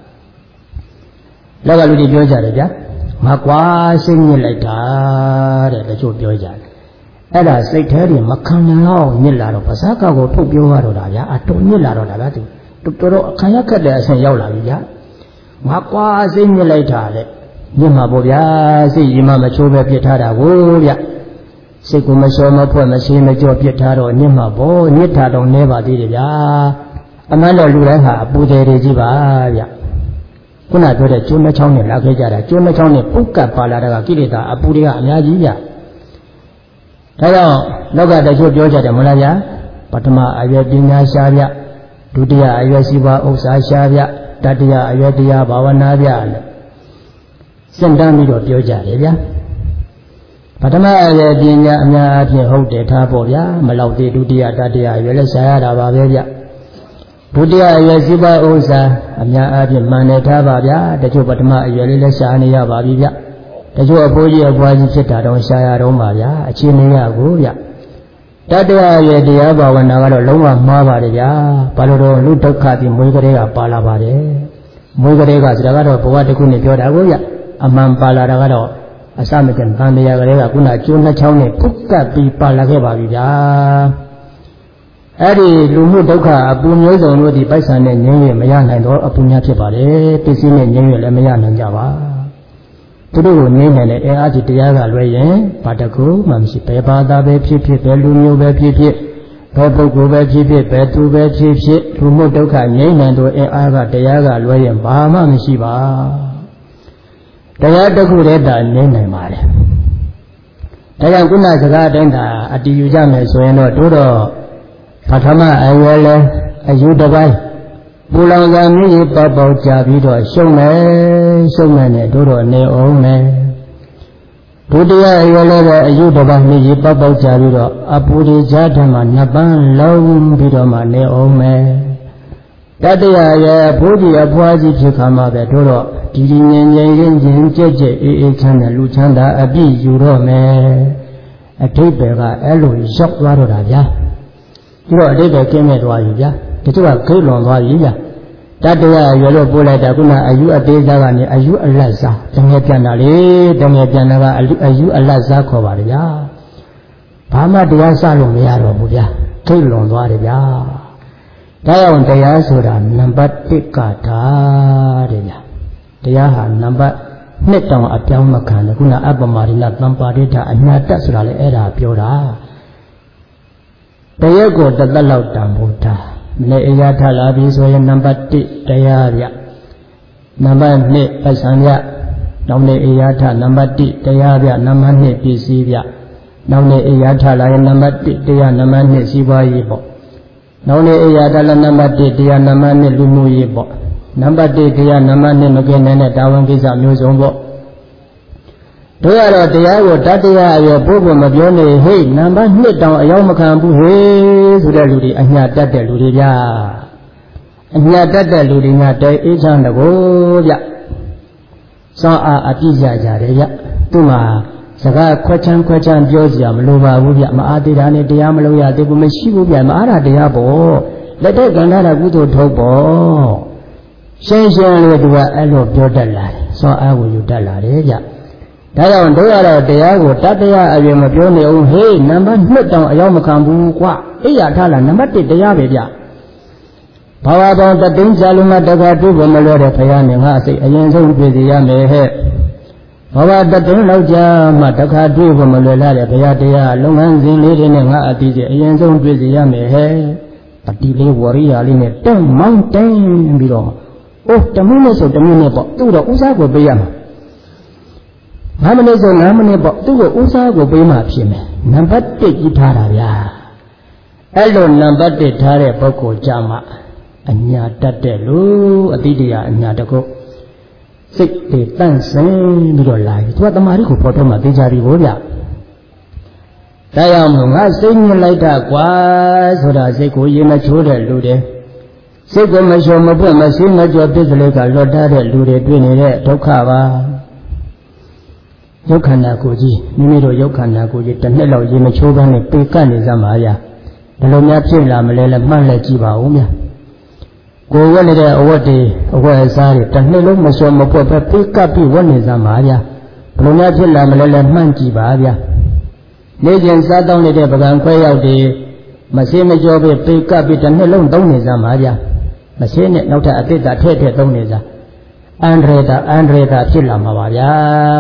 လက်ကလူတွေပြောကြတယ်ဗျာငါကွာစိတ်ညစ်လိုက်တာတဲ့တချို့ပြောကြတယ်အဲ့ဒါစိတ်แท้တွေမခံနိုင်အောင်ညစ်လာတော့ပါးစပ်ကောက်ကိုထုတ်ပြောရတော့တာဗျာအတုံညစ်လာတော့တာဗျာသူတော်တော်အခါရခက်တဲ့အဆင့်ရောက်လာပြီဗျာငါကွာစိတ်ညစ်လိုက်တာလေညစ်မှာပေါ့ဗျာစိတ်ရင်မချိုးပဲပြစ်ထားတာကိုဗျာစိတ်ကိုမလျှော်မဖွဲ့မရှင်းမကြော့ပြစ်ထားတော့ညစ်မှာပေါ့ညစ်တာတော့နဲပါသေးတယ်ဗျာအမှန်တော့လူတိုင်းဟာအပူသေးတွေကြီးပါဗျာခုနပြောတဲ့ကျွန်းနှချောင်းနဲ့လာခဲ့ကြတာကျွန်းနှချောင်းနဲ့ပုတ်ကပ်ပါလာတာကကိလေသာအပူတွေကအများကြီးဗျာဒါကြောင့်လောကတချို့ပြောကြတယ်မလားဗျာပထမအရွယ်ပညာရှားဗျဒုတိယအရွယ်စီပါဥစ္စာရှားဗျတတိယအရွယ်တရားဘာဝနာဗျလို့စင့်တမ်းပြီးတော့ပြောကြတယ်ဗျာပထမအရွယ်ပညာအများအပြည့်ဟုတ်တယ်ထားပေါ့ဗျာမလောက်သေးဒုတိယတတိယအရွယ်လည်းရှားရတာပါပဲဗျဒုတိယအရွယ်စီပါဥစ္စာအများအပြည့်မှန်တယ်ထားပါဗျာတချို့ပထမအရွယ်လေးလည်းရှားနေရပါပြီဗျတချို့အဖိုးကြီးအဖွားကြီးဖြစ်တာတော့ရှားရတော့ပါဗျာအခြေအနေရကိုဗျတတ္တဝရဲ့တရားဘာဝနာကတော့လုံးဝမှားပါတယ်ဗျာဘာလို့တော့လူဒုက္ခပြီးမွေးကလေးကပါလာပါတယ်မွေးကလေးကဆိုတာကတော့ဘဝတစ်ခုနဲ့ပြောတာကိုဗျအမှန်ပါလာတာကတော့အစမတန်တန်တရားကလေးကခုနကျိုးနှချောင်းနဲ့ပုတ်ကပ်ပြီးပါလာခဲ့ပါပြီဗျာအဲ့ဒီလူမှုဒုက္ခအပူမျိုးစုံတို့ဒီပိုက်ဆံနဲ့ငြင်းရမရနိုင်တော့အပူများဖြစ်ပါတယ်ပစ္စည်းနဲ့ငြင်းရလည်းမရနိုင်ကြပါသူတို့ကိုငြင်းနိုင်တဲ့အင်အားကြီးတရားကလွဲရင်ဘာတကူမှမရှိဘယ်ဘာသာပဲဖြစ်ဖြစ်ဘယ်လူမျိုးပဲဖြစ်ဖြစ်ဘယ်ပုဂ္ဂိုလ်ပဲဖြစ်ဖြစ်ဘယ်သူပဲဖြစ်ဖြစ်လူမှုဒုက္ခငြိမ်းနိုင်တော့အင်အားကတရားကလွဲရင်ဘာမှမရှိပါတရားတစ်ခုတည်းသာငြိမ်းနိုင်ပါတယ်ဒါကြောင့်ခုနစကားတိုင်းသာအတည်ယူကြမယ်ဆိုရင်တော့တို့တော့ပထမအရွယ်လဲအယူတစ်ပိုင်းပူလောင်စာမြည်ပေါပေါကြပြီးတော့ရှုံးမယ်နဲ့တို့တော့နေအောင်မယ်ဒုတိယအရွယ်လည်းပဲအယူတစ်ပိုင်းမြည်ပေါပေါကြပြီးတော့အပူတွေကြားထဲမှာနှစ်ပန်းလုံးပြီးတော့မှနေအောင်မယ်တတိယရဲ့ဘုရားအဖွားကြီးဖြစ်ခါမှာပဲတို့တော့ဒီငြိမ်ငြိမ်ချင်းကြက်ကြက်အေးအေးချမ်းတဲ့လူချမ်းသာအပြည့်ယူတော့မယ်အထိပ္ပယ်ကအဲ့လိုရောက်သွားတော့တာဗျာပြီးတော့အထိပ္ပယ်ကျင်းမဲ့သွားပြီဗျာတချို့ကခိတ်လွန်သွားပြီဗျာတတရရွယ်လို့ပို့လိုက်တာခုနအယူအသေးစားကနေအယူအလတ်စားတငယ်ပြန်တာလေတငယ်ပြန်တာကအယူအလတ်စားခေါ်ပါတယ်ဗျာဘာမှတရားစလို့မရတော့ဘူးဗျာခိတ်လွန်သွားတယ်ဗျာဒါကြောင့်တရားဆိုတာနံပါတ်1ကတာတဲ့ဗျာတရားဟာနံပါတ်2တောင်အပြောင်းမခံတယ်ခုနအပ္ပမရိဏသံပါရိဋ္ဌအညာတဆိုတာလေအဲ့ဒါပြောတာတရက်ကိုတစ်သက်လောက်တန်ဖို့တာနေအရာထလာပြီဆိုရင်နံပါတ်1တရားဗျနံပါတ်2ပစ္ဆံဗျနောက်နေအရာထနံပါတ်1တရားဗျနံပါတ်2ပစ္စည်းဗျနောက်နေအရာထလာရင်နံပါတ်1တရားနံပါတ်2စီးပွားရေးပေါ့နောက်နေအရာထလာနံပါတ်1တရားနံပါတ်2လူမှုရေးပေါ့နံပါတ်1တရားနံပါတ်2မကင်းနိုင်တဲ့တာဝန်ကိစ္စမျိုးစုံပေါ့တို့ရတော့တရားကိုတတရားအရောပို့ဖို့မပြောနေဟေ့နံပါတ်2တောင်အရောက်မခံဘူးဟေ့ဆိုတဲ့လူတွေအညာတတ်တဲ့လူတွေဗျာအညာတတ်တဲ့လူတွေကတဲအေးချမ်းတကိုဗျစောအားအပြည့်ကြကြတယ်ဗျသူ့မှာစကားခွက်ချမ်းပြောစရာမလိုပါဘူးဗျမအားသေးတာနဲ့တရားမလို့ရသေးဘူးမရှိဘူးဗျမအားတာတရားပေါ့လက်တဲ့ကံတာကုသိုလ်ထုတ်ပေါ့ရှင်းလေးသူကအဲ့လိုပြောတတ်လာတယ်စောအားကိုယူတတ်လာတယ်ဗျဒါကြောင့်တို့ရတော့တရားကိုတတရားအပြင်မပြောနေအောင်ဟေးနံပါတ်2တောင်အရောက်မခံဘူးကွအိယာထားလာနံပါတ်1တရားပဲဗျဘာဝပေါင်းတသိန်းစာလုံးမတက္ကတွေ့ဖို့မလွဲတဲ့ဘုရားနဲ့ငါအစိတ်အရင်ဆုံးပြည့်စည်ရမယ်ဟဲ့ဘဘာဝတတုံးလောက်ကြာမှတခါတွေ့ဖို့မလွယ်လာတဲ့ဘုရားတရားလုပ်ငန်းစဉ်လေးတွေနဲ့ငါအတိအကျအရင်ဆုံးတွေ့စီရမယ်ဟဲ့တတိလေးဝရိယလေးနဲ့တက်မောင်းတင်းပြီးတော့အိုးတမိနစ်ဆိုတမိနစ်ပေါ့သူ့တော့ဥစားကိုပေးရမှာ5 မိနစ်ဆို5 မိနစ်ပေါ့သူ့ကိုဥစားကိုပေးမှဖြစ်မယ်နံပါတ်1ကြီးထားတာဗျာအဲ့လိုနံပါတ်1ထားတဲ့ပုဂ္ဂိုလ်ကြမှာအညာတတ်တဲ့လူအတိတရားအညာတကုတ်စိတ်တွေတန့်စင်ပြီးတော့လာပြီသူကတမာရီကိုပေါ်တော့မှသိကြပြီဗောဗျာဒါကြောင့်မို့ငါစိတ်ညစ်လိုက်တာကွာဆိုတာစိတ်ကိုရေမချိုးတဲ့လူတွေစိတ်ကိုမလျှော်မပွက်မစည်းမကြောပြစ်စလေကလွတ်ထားတဲ့လူတွေတွေ့နေတဲ့ဒုက္ခပါရုပ်ခန္ဓာကိုယ်ကြီးမိမိတို့ရုပ်ခန္ဓာကိုယ်ကြီးတစ်နှစ်လောက်ရေမချိုးဘဲနဲ့ပေကတ်နေစမ်းပါဗျာဘယ်လိုများဖြစ်လာမလဲလဲမှတ်လက်ကြည့်ပါဦးဗျာကိုယ်ဝတ်နေတဲ့အဝတ်တွေအဝတ်အစားတွေတစ်နှစ်လုံးမလျှော်မပွက်ပဲပေကတ်ပြီးဝတ်နေစမ်းပါဗျာဘယ်လိုများဖြစ်လာမလဲလဲမှတ်ကြည့်ပါဗျာနေကျင်စားတောင်းနေတဲ့ပကံခွဲရောက်တွေမစည်းမကြောပဲပေကပ်ပြီးတစ်နှစ်လုံးသုံးနေစမ်းပါဗျာမစည်းနဲ့နောက်ထပ်အသစ်တာထည့်သုံးနေစမ်းအန္ဒရေတာဖြစ်လာမှာပါဗျာ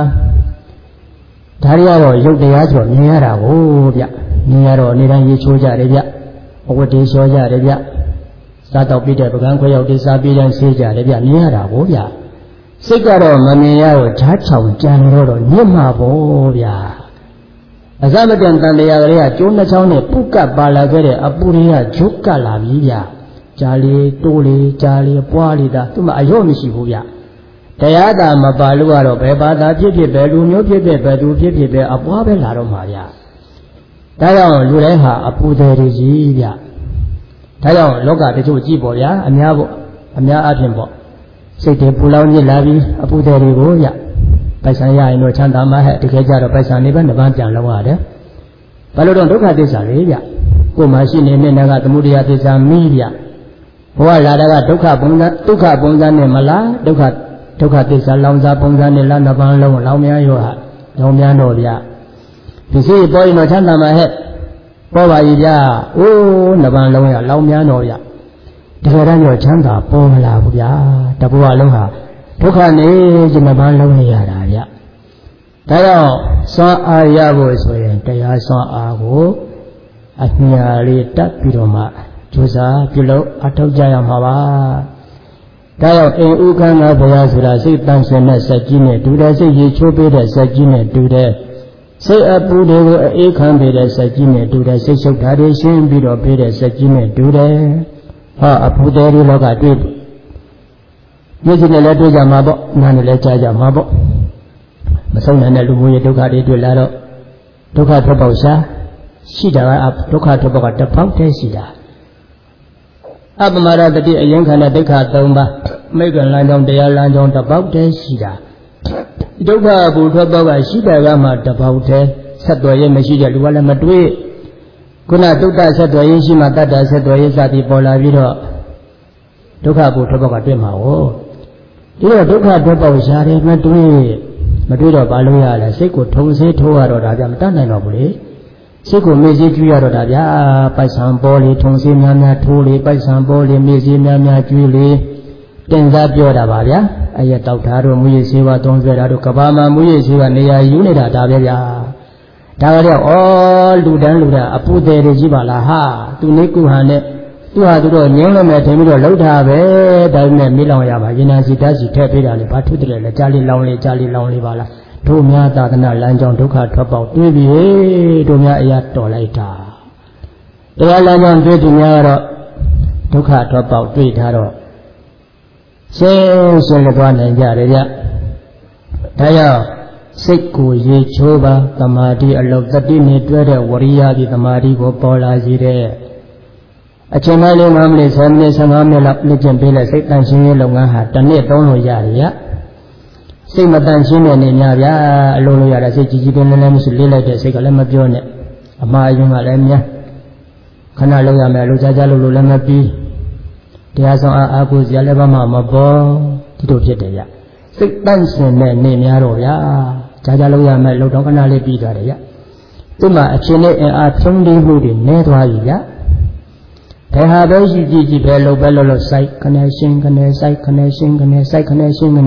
ဒါရီကတော့ရုပ်တရားဆိုမြင်ရတာကိုဗျမြင်ရတော့နေတိုင်းရေချိုးကြတယ်ဗျအဝတ်တွေလျှော်ကြတယ်ဗျစားတော့ပြီးတဲ့ပကံခွဲရောက်တွေစားပြီးတိုင်းဆေးကြတယ်ဗျမြင်ရတာကိုဗျစိတ်ကတော့မမြင်ရတော့ဓာတ်ချောင်ကြံတော့ညစ်မှာပေါ့ဗျာအစမတန်တန်တရားကလေးကကျိုးနှချောင်းနဲ့ပုကပ်ပါလာခဲ့တဲ့အပူတွေကဂျုတ်ကလာပြီဗျဂျာလီတိုးလီဂျာလီပွားလီတာသူမှအရော့မရှိဘူးဗျတရားသာမပါလို့ကတော့ဘယ်ဘာသာဖြစ်ဖြစ်ပဲလူမျိုးဖြစ်ဖြစ်ပဲသူဖြစ်ဖြစ်ပဲအပွားပဲလာတော့မှာဗျဒါကြောင့်လူတိုင်းဟာအပူတွေကြီးဗျဒါကြောင့်လောကတချို့ကြည့်ပေါ့ဗျာအများအပြင်ပေါ့စိတ်တွေပူလောင်ညစ်လာပြီးအပူတွေကိုဗျပိုက်ဆံရရင်တော့ချမ်းသာမှဟဲ့တကယ်ကြတော့ပိုက်ဆံလေးပဲနှစ်ပန်းပြန်လုံးရတယ်ဘာလို့တော့ဒုက္ခသစ္စာလေဗျကိုယ်မှရှိနေတဲ့ကသမုဒယသစ္စာမီးဗျဘဝလာတာကဒုက္ခပုံစံနဲ့မလားဒုက္ခသစ္စာလောင်စားပုံစံနဲ့လားနှစ်ပန်းလုံးလောင်များရောဟာလောင်များတော့ဗျဒီစိတ်ပေါ်ရင်တော့ချမ်းသာမှဟဲ့ပေါ်ပါကြီးဗျအိုးနှစ်ပန်းလုံးရလောင်များတော့ဗျတကယ်တမ်းတော့ချမ်းသာပေါ်မလာဘူးဗျတဘဝလုံးဟာဒုက္ခနေကျမပန်းလုံးနေရတာဗျဒါကြောင့်စွမ်းအားရဖို့ဆိုရင်တရားစွမ်းအားကိုအညာလေးတက်ပြီးတော့မှကြိုးစားပြုလုပ်အထောက်ကြရမှာပါဒါကြောင့်အိမ်ဥက္ကန်းကဘုရားဆိုတာစိတ်တန်ဆင်တဲ့စက်ကြီးနဲ့တူတဲ့စိတ်ရည်ချိုးပေးတဲ့စက်ကြီးနဲ့တူတဲ့စိတ်အပူတွေကိုအေးခံပေးတဲ့စက်ကြီးနဲ့တူတဲ့စိတ်ရှုပ်ဓာတ်တွေရှင်းပြီးတော့ပေးတဲ့စက်ကြီးနဲ့တူတယ်ဟာအပူတွေလောကတွေ့မျက်စိနဲ့လည်းတွေ့ကြမှာပေါ့နားနဲ့လည်းကြားကြမှာပေါ့မဆုံးနိုင်တဲ့လူမျိုးရဲ့ဒုက္ခတွေတွေ့လာတော့ဒုက္ခထွက်ပေါက်ရှာရှိတာကဒုက္ခထွက်ပေါက်ကတစ်ပေါက်တည်းရှိတာအပမရတတိအရင်ခံတဲ့ဒုက္ခ၃ပါးမိဂ္ဂလမ်းကြောင်းတရားလမ်းကြောင်းတစ်ပေါက်တည်းရှိတာဒုက္ခဘူထွက်ပေါက်ကရှိတာကမှတစ်ပေါက်တည်းဆက်သွယ်ရေးမရှိတဲ့လူကလည်းမတွေ့ခုနတုတ္တဆက်သွယ်ရေးရှိမှတတ္တဆက်သွယ်ရေးစသည်ပေါ်လာပြီးတော့ဒုက္ခဘူထွက်ပေါက်ကတွေ့မှာဟောဒီတော့ဒုက္ခထွက်ပေါက်ရှားတယ်မတွေ့တော့ဘာလို့ရလဲစိတ်ကိုထုံဆေးထိုးရတော့ဒါကြမတတ်နိုင်တော့ဘူးလေစိတ်ကိုမေ့စေးကျွေးရတော့ဒါဗျာပိုက်ဆံပေါ်လေထုံဆေးများများထိုးလေပိုက်ဆံပေါ်လေမေ့စေးများများကျွေးလေတင်စားပြောတာပါဗျာအရက်တောက်ထားတော့မူရည်ဆေးဝါးသုံးဆွဲတာတို့ကဘာမှမူရည်ဆေးဝါးနေရာယူနေတာဒါပဲဗျာဒါကြတော့လူတန်းအပူသေးတွေကြီးပါလားဟာသူနေကူဟန်နဲ့သူဟာသူတော့ငင်းလို့မဲ့ထင်ပြီးတော့လှုပ်တာပဲဒါပေမဲ့မိလောင်ရပါရင်နာစီတက်စီထည့်ပေးတာလေဘာထုတယ်လဲကြားလေးလောင်လေးပါလားတို့များသာသနာလမ်းကြောင်းဒုက္ခထွက်ပေါက်တွေးပြီးတို့များအရာတော်လိုက်တာတရားလမ်းကြောင်းတွေးသူများကတော့ဒုက္ခထွက်ပေါက်တွေးထားတော့ရှင်းလသွားနိုင်ကြတယ်ဗျဒါကြောင့်စိတ်ကိုရေချိုးပါသမာဓိအလုပ်တတိနဲ့တွဲတဲ့ဝရိယဒီသမာဓိကိုပေါ်လာစေတဲ့အချိန်မှလေး9မိနစ်10မိနစ်15မိနစ်လောက်လက်ကျင့်ပေးလိုက်စိတ်တန်ရှင်းရေးလုပ်ငန်းဟာတစ်နှစ်သုံးလို့ရတယ်ဗျစိတ်မတန်ရှင်းတဲ့နေများဗျာအလုံးလို့ရတာစိတ်ကြီးပင်လည်းမရှိလေးလိုက်တဲ့စိတ်ကလည်းမပြောနဲ့အမှားအယွင်းကလည်းများခဏလုံးရမယ်လူကြလို့လည်းမပြီးတရားဆောင်အားကိုစရာလည်းဘာမှမပေါ်ဒီလိုဖြစ်တယ်ဗျစိတ်တန်ရှင်းတဲ့နေများတော့ဗျာကြလုံးရမယ်လုံတော့ခဏလေးပြီးသွားတယ်ဗျသူ့မှာအချင်းနဲ့အင်အားသုံးလေးမှုတွေနည်းသွားပြီဗျဘယ်ဟာပဲရှိကြည့်ပဲလို့စိုက်ခနဲ့ရှင်းခနဲ့စိုက်ခနဲ့ရှင်းခနဲ့စိုက်ခနဲ့ရှင်းခနဲ့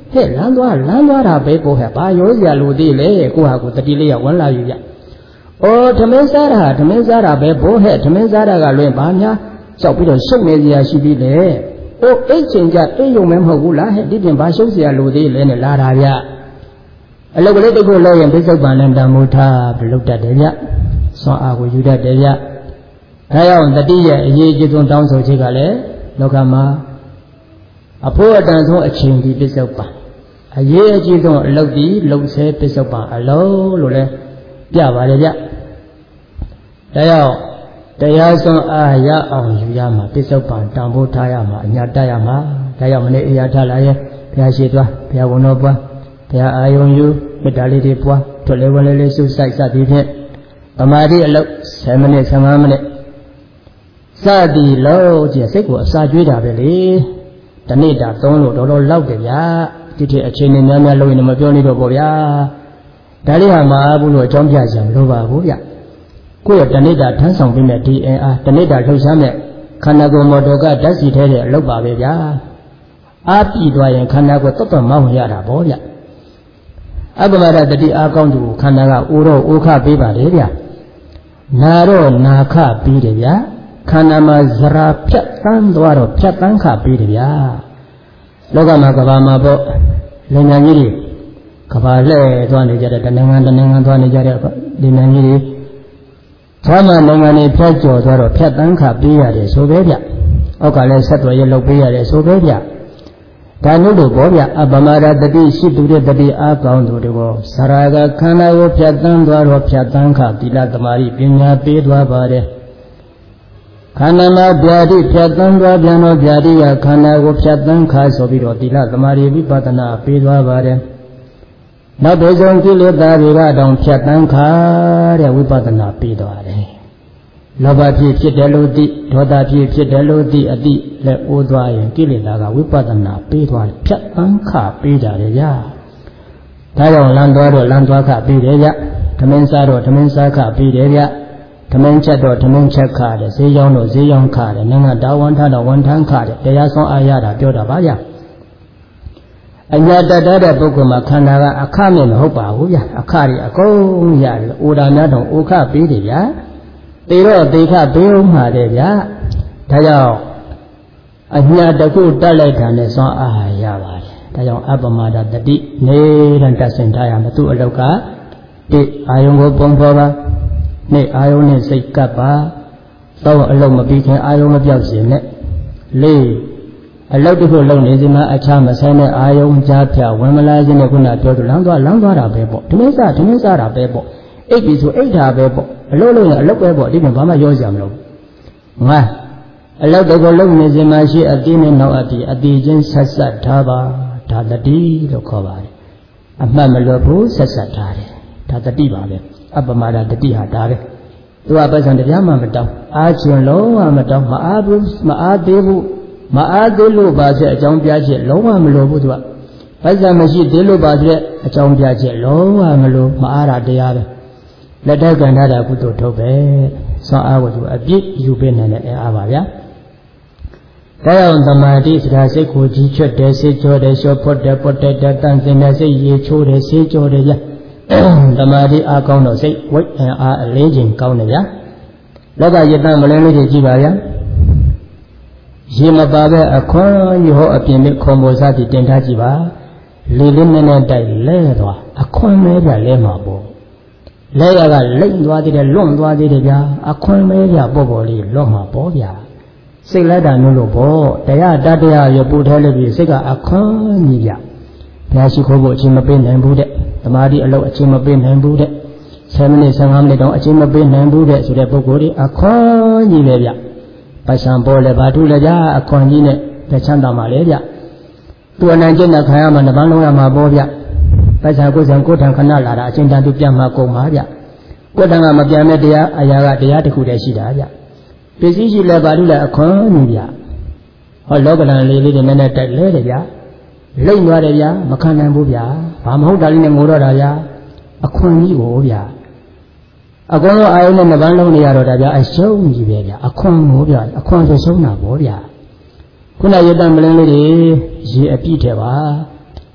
ဟဲ့လမ်းသွားတာပဲပေါ့ဟဲ့ဘာရောစရာလိုသေးလဲကိုဟာကိုတတိလေးရဝန်လာယူကြအော်ဓမင်းစားတာပဲဘိုးဟဲ့ဓမင်းစားတာကလွင်ဘာများကြောက်ပြီးတော့ရှုပ်နေစရာရှိပြီလေအိုးအိတ်ချိန်ကြအိတ်ယုံမဲမဟုတ်ဘူးလားဟဲ့ဒီပြင်ဘာရှုပ်စရာလိုသေးလဲနဲ့လာတာဗျအလုတ်ကလေးတစ်ခုလောက်ရင်ပြစ္ဆုတ်ပန်နဲ့တန်မိုးထားဘလုတ်တတ်တယ်ဗျစွမ်းအားကိုယူတတ်တယ်ဗျဒါကြောင့်တတိရဲ့အရေးကြီးဆုံးတောင်းဆိုချက်ကလည်းလောကမှာအဖို့အတန်ဆုံးအချိန်ဒီပြစ္ဆုတ်ပန်အရေးအကြီးဆုံးအလုတ်ဒီလှုပ်ဆဲပြစ္ဆုတ်ပန်အလုံးလို့လဲပြပါတယ်ဗျဒါကြောင့်တရားစွမ်းအားရအောင်ယူရမှာပြစ္ဆုတ်ပန်တန်ဖိုးထားရမှာအညာတတ်ရမှာဒါကြောင့်မနေ့အရာထားလာရဲ့ဘုရားရှိသွားဘုရားဝန်တော်ပွားဘုရားအာယုံယူမေတ္တာလေးတွေပွားထွတ်လေးဝင်လေးစုစိုက်စသည်ဖြင့်သမာဓိအလုပ်10မိနစ်15မိနစ်စသည်လို့ကျစိတ်ကိုအစာကျွေးတာပဲလေတနေ့တာ3လို့တော်တော်လောက်တယ်ဗျာဒီထက်အချိန်နဲ့များများလုပ်ရင်မပြောနေတော့ပေါ့ဗျာဒါလေးဟာမအားဘူးလို့အကြောင်းပြကြမလို့ပါဘူးဗျကိုယ့်ရဲ့တဏိတာထမ်းဆောင်ပြီးမဲ့ဒီအင်အားတဏိတာလှုပ်ရှားမဲ့ခန္ဓာကိုယ်မော်တော်ကဓာတ်စီထဲတဲ့အလုပ်ပါပဲဗျာအားပြီးသွားရင်ခန္ဓာကိုယ်တော်တော်မောင်းရတာပေါ့ဗျအပ္ပမဒတတိအားကောင်းသူခန္ဓာကအိုတော့အိုခပေးပါလေဗျနာတော့နာခပေးတယ်ဗျာခန္ဓာမှာဇရာဖြတ်တန်းသွားတော့ဖြတ်တန်းခပေးတယ်ဗျာလောကမှာကဘာမှာပေါ့လင်ညာကြီးတွေကဘာလှဲ့သွားနေကြတဲ့တဏ္ဍာန်သွားနေကြတဲ့လင်ညာကြီးတွေသာမန်နိုင်ငံတွေဖြတ်ကျော်သွားတော့ဖြတ်တန်းခပေးရတယ်ဆိုပဲဗျ။အောက်ကလည်းဆက်သွယ်ရလုပ်ပေးရတယ်ဆိုပဲဗျ။ဒါလို့လို့ပေါ့ဗျအပမဒတတိရှိသူတဲ့တတိအားကောင်းသူတို့ဇရာကခန္ဓာကိုဖြတ်တန်းသွားတော့ဖြတ်တန်းခသီလသမารိပညာပေးသွားပါတယ်။ခန္ဓာမှာဗျာတိဖြတ်တန်းသွားပြန်တော့ဗျာတိကခန္ဓာကိုဖြတ်တန်းခဆိုပြီးတော့သီလသမารိဝိပဿနာပေးသွားပါတယ်။နောက်ဘယ်ဆုံးကိလေသာတွေကတော့ဖြတ်တန်းခါတဲ့ဝိပဿနာပြီးသွားတယ်။လောဘဖြစ်တယ်လို့သိဒေါသဖြစ်တယ်လို့သိအတိလည်းအိုးသွားရင်ကိလေသာကဝိပဿနာပြီးသွားတယ်ဖြတ်တန်းခပြီးကြတယ်ဗျာ။ဒါကြောင့်လမ်းသွားတော့လမ်းသွားခပြီးတယ်ဗျ။ဓမင်းစားတော့ဓမင်းစားခပြီးတယ်ဗျ။ဓမင်းချက်တော့ဓမင်းချက်ခတယ်ဈေးရောင်းတော့ဈေးရောင်းခတယ်နိုင်ငံတော်ဝန်ထမ်းတော့ဝန်ထမ်းခတယ်တရားဆုံးအားရတာပြောတာပါဗျာ။အညာတတ်တဲ့ပုဂ္ဂိုလ်မှာခန္ဓာကအခမဲ့မဟုတ်ပါဘူးဗျာအခတွေအကုန်ရတယ်အိုဒါများတော့အိုခပေးတယ်ဗျာတေတော့တေခပေးဦးမှာတယ်ဗျာဒါကြောင့်အညာတခုတက်လိုက်တာနဲ့စွမ်းအားရပါတယ်ဒါကြောင့်အပမဒတတိနေတန်တက်ဆင်ထားရမယ်သူ့အလောက်ကတိအာယုံကိုပုံဖော်ပါနေအာယုံနဲ့စိတ်ကပ်ပါတော့အလုံးမပြီးခင်အာယုံမပြောက်စေနဲ့လေးအလုတ်တစ်ခုလုံးနေစီမှာအခြားမဆိုင်တဲ့အာယုံကြားဖြဝင်မလာခြင်းနဲ့ခုနပြောသူလမ်းသွားတာပဲပေါ့ဓမင်းစားတာပဲပေါ့အိတ်ပြီဆိုအိတ်တာပဲပေါ့အလုတ်လုံးရင်အလုတ်ပဲပေါ့ဒီမှာဘာမှရောစရာမလိုဘူးငါအလုတ်တစ်ခုလုံးနေစီမှာရှိအတိနဲ့နောက်အတိချင်းဆက်ထားပါဒါတတိလို့ခေါ်ပါတယ်အမှတ်မလွတ်ဘူးဆက်ထားတယ်ဒါတတိပါပဲအပမဒတတိဟာဒါပဲသူကပတ်စံတရားမှမတောင်းအားချွန်လုံးဝမတောင်းမအားဘူးမအားသေးဘူးမအားသေးလို့ပါချက်အကြောင်းပြချက်လုံးဝမလိုဘူးသူကပိုက်ဆံမရှိသေးလို့ပါချက်အကြောင်းပြချက်လုံးဝမလိုမအားတာတရားပဲလက်ထက်ကန္တာကုသိုလ်ထုတ်ပဲစွမ်းအားကိုသူအပြည့်ယူပေးနိုင်တဲ့အားပါဗျာဒါကြောင့်သမာဓိဆိုတာစိတ်ကိုကြီးချွတ်တယ်စိတ်ကြောတယ်လျှော့ဖွတ်တယ်ပွတ်တယ်တန်စင်တယ်စိတ်ရေချိုးတယ်ဆေးကြောတယ်ဗျာသမာဓိအားကောင်းတော့စိတ်ဝိတ်အားအလေးချိန်ကောင်းတယ်ဗျာလောကရတ္တမလင်းလေးတွေကြည့်ပါဗျာရေမပါပဲအခွန်ရဟောအပြင်နဲ့ခွန်ပေါ်စားပြီးတင်ထားကြည့်ပါလေလေးနဲ့နဲ့တိုက်လဲသွားအခွန်မဲပြလဲမှာပေါ့လဲရကလိမ့်သွားသေးတယ်လွန့်သွားသေးတယ်ဗျာအခွန်မဲပြပေါ့လေးလွန့်မှာပေါ့ဗျာစိတ်လက်တာမျိုးလို့ပေါ့တရားတတရားရပူထဲလို့ပြီးစိတ်ကအခွန်ကြီးဗျာဘုရားရှိခိုးဖို့အချိန်မပေးနိုင်ဘူးတဲ့သမာဓိအလုပ်အချိန်မပေးနိုင်ဘူးတဲ့10မိနစ်15မိနစ်တောင်အချိန်မပေးနိုင်ဘူးတဲ့ဆိုတဲ့ပုဂ္ဂိုလ်တွေအခွန်ကြီးလေဗျပိုက်ဆံပေါ်လဲဘာထုလဲဗျာအခွန်ကြီးနဲ့တချမ်းသာမှာလေဗျသူအနိုင်ကျင့်တဲ့ခံရမှာနှပန်းလုံးရမှာပေါ့ဗျပိုက်ဆံကိုယ်ဆံကိုယ်ထံခဏလာတာအချင်းတန်သူပြန်မှာကုန်ပါဗျကိုယ်ထံကမပြန်တဲ့တရားအရာကတရားတစ်ခုတည်းရှိတာဗျပစ္စည်းရှိလဲဘာထုလဲအခွန်ကြီးဗျဟောလောကဓာတ်လေးတွေနဲ့နဲ့တိုက်လဲတယ်ဗျလိမ့်သွားတယ်ဗျမခံနိုင်ဘူးဗျဘာမဟုတ်တာလေးနဲ့ငိုတော့တာဗျအခွန်ကြီးကိုဗျအကုန်လုံးအာယုံနဲ့နှပန်းလုံးနေရတော့ဒါဗျအရှုံးကြီးပဲဗျအခွန်ကိုဗျအခွန်ဆိုရှုံးတာပေါ့ဗျခုနရတ္တမလင်းလေးတွေရေအပြည့်ထဲပါ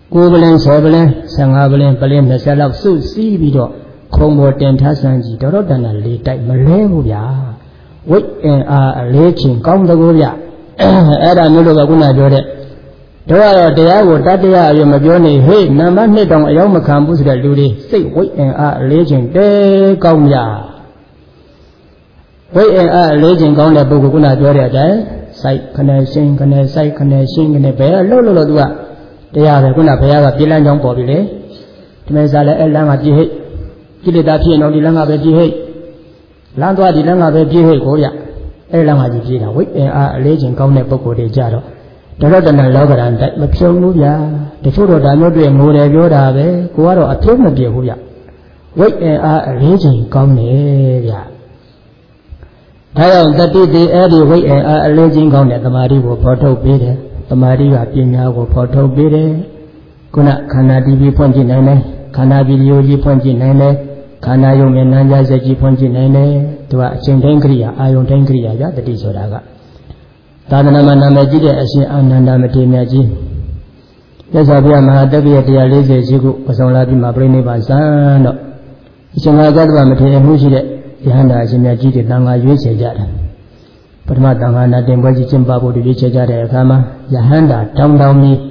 9 ပလင်း10 ပလင်း15 ပလင်းပလင်း20လောက်စုစည်းပြီးတော့ခုံပေါ်တင်ထားစမ်းကြည့်တော်တော်တန်တာလေးတိုက်မလဲဘူးဗျာဝိတ်အင်အားအလေးချိန်ကောင်းတကူဗျအဲ့ဒါမျိုးလို့ကခုနပြောတဲ့တို့ကတော့တရားကိုတတရားအပြည့်မပြောနေဟေ့နံပါတ်2တောင်အရောက်မခံဘူးဆိုတဲ့လူတွေစိတ်ဝိတ်အင်အားအလေးချိန်တဲကောင်းဗျာဝိတ်အင်အားအလေးချိန်ကောင်းတဲ့ပုဂ္ဂိုလ်ခုနပြောတဲ့အတိုင်းစိုက်ခနဲ့ရှင်းခနဲ့စိုက်ခနဲ့ရှင်းခနဲ့ဘယ်လှုပ်လို့သူကတရားပဲခုနဘုရားကပြေးလန်းကြောင်းပေါ်ပြီလေဒီမဲ့စားလဲအဲ့လမ်းကပြေးဟိတ်ကိလေသာဖြစ်နေတော့ဒီလမ်းကပဲပြေးဟိတ်လမ်းသွားဒီလမ်းကပဲပြေးဟိတ်ကိုဗျအဲ့လမ်းကကြီးပြေးတာဝိတ်အင်အားအလေးချိန်ကောင်းတဲ့ပုဂ္ဂိုလ်တွေကြတော့တော်တဏလောကရန်တိုက်မဖြုံဘူးဗျာတချို့တော့ဒါမျိုးတွေ့ငိုတယ်ပြောတာပဲကိုကတော့အပြုံးမပြေဘူးဗျဝိတ်အင်အားအလေးချိန်ကောင်းတယ်ဗျဒါကြောင့်တတိတိအဲ့ဒီဝိတ်အင်အားအလေးချိန်ကောင်းတဲ့တမာတိကိုဖော်ထုတ်ပေးတယ်တမာတိကပညာကိုဖော်ထုတ်ပေးတယ်ခုနခန္ဓာတီဗီဖွင့်ကြည့်နိုင်တယ်ခန္ဓာဗီဒီယိုကြီးဖွင့်ကြည့်နိုင်တယ်ခန္ဓာယုံနဲ့နာမ်ကြားစက်ကြီးဖွင့်ကြည့်နိုင်တယ်သူကအချိန်တိုင်းကိရိယာအာယုံတိုင်းကိရိယာဗျတတိဆိုတာကသာသနာမှာနာမည်ကြီးတဲ့အရှင်အာနန္ဒမထေရမြတ်ကြီးမြတ်စွာဘုရားမဟာတက္ကရာ140ရှိခုပဆောင်လာပြီးမှပြိဋိဘံစံတော့အရှင်မဟာကတ္တဗမထေရမှုရှိတဲ့ယဟန္တာအရှင်မြတ်ကြီးတွေတန်ခါရွေးချယ်ကြတယ်ပထမတန်ခါနာတင်ပွဲကြီးကျင်းပဖို့ရွေးချယ်ကြတဲ့အခါမှာယဟန္တာတောင်းတောင်းပြီး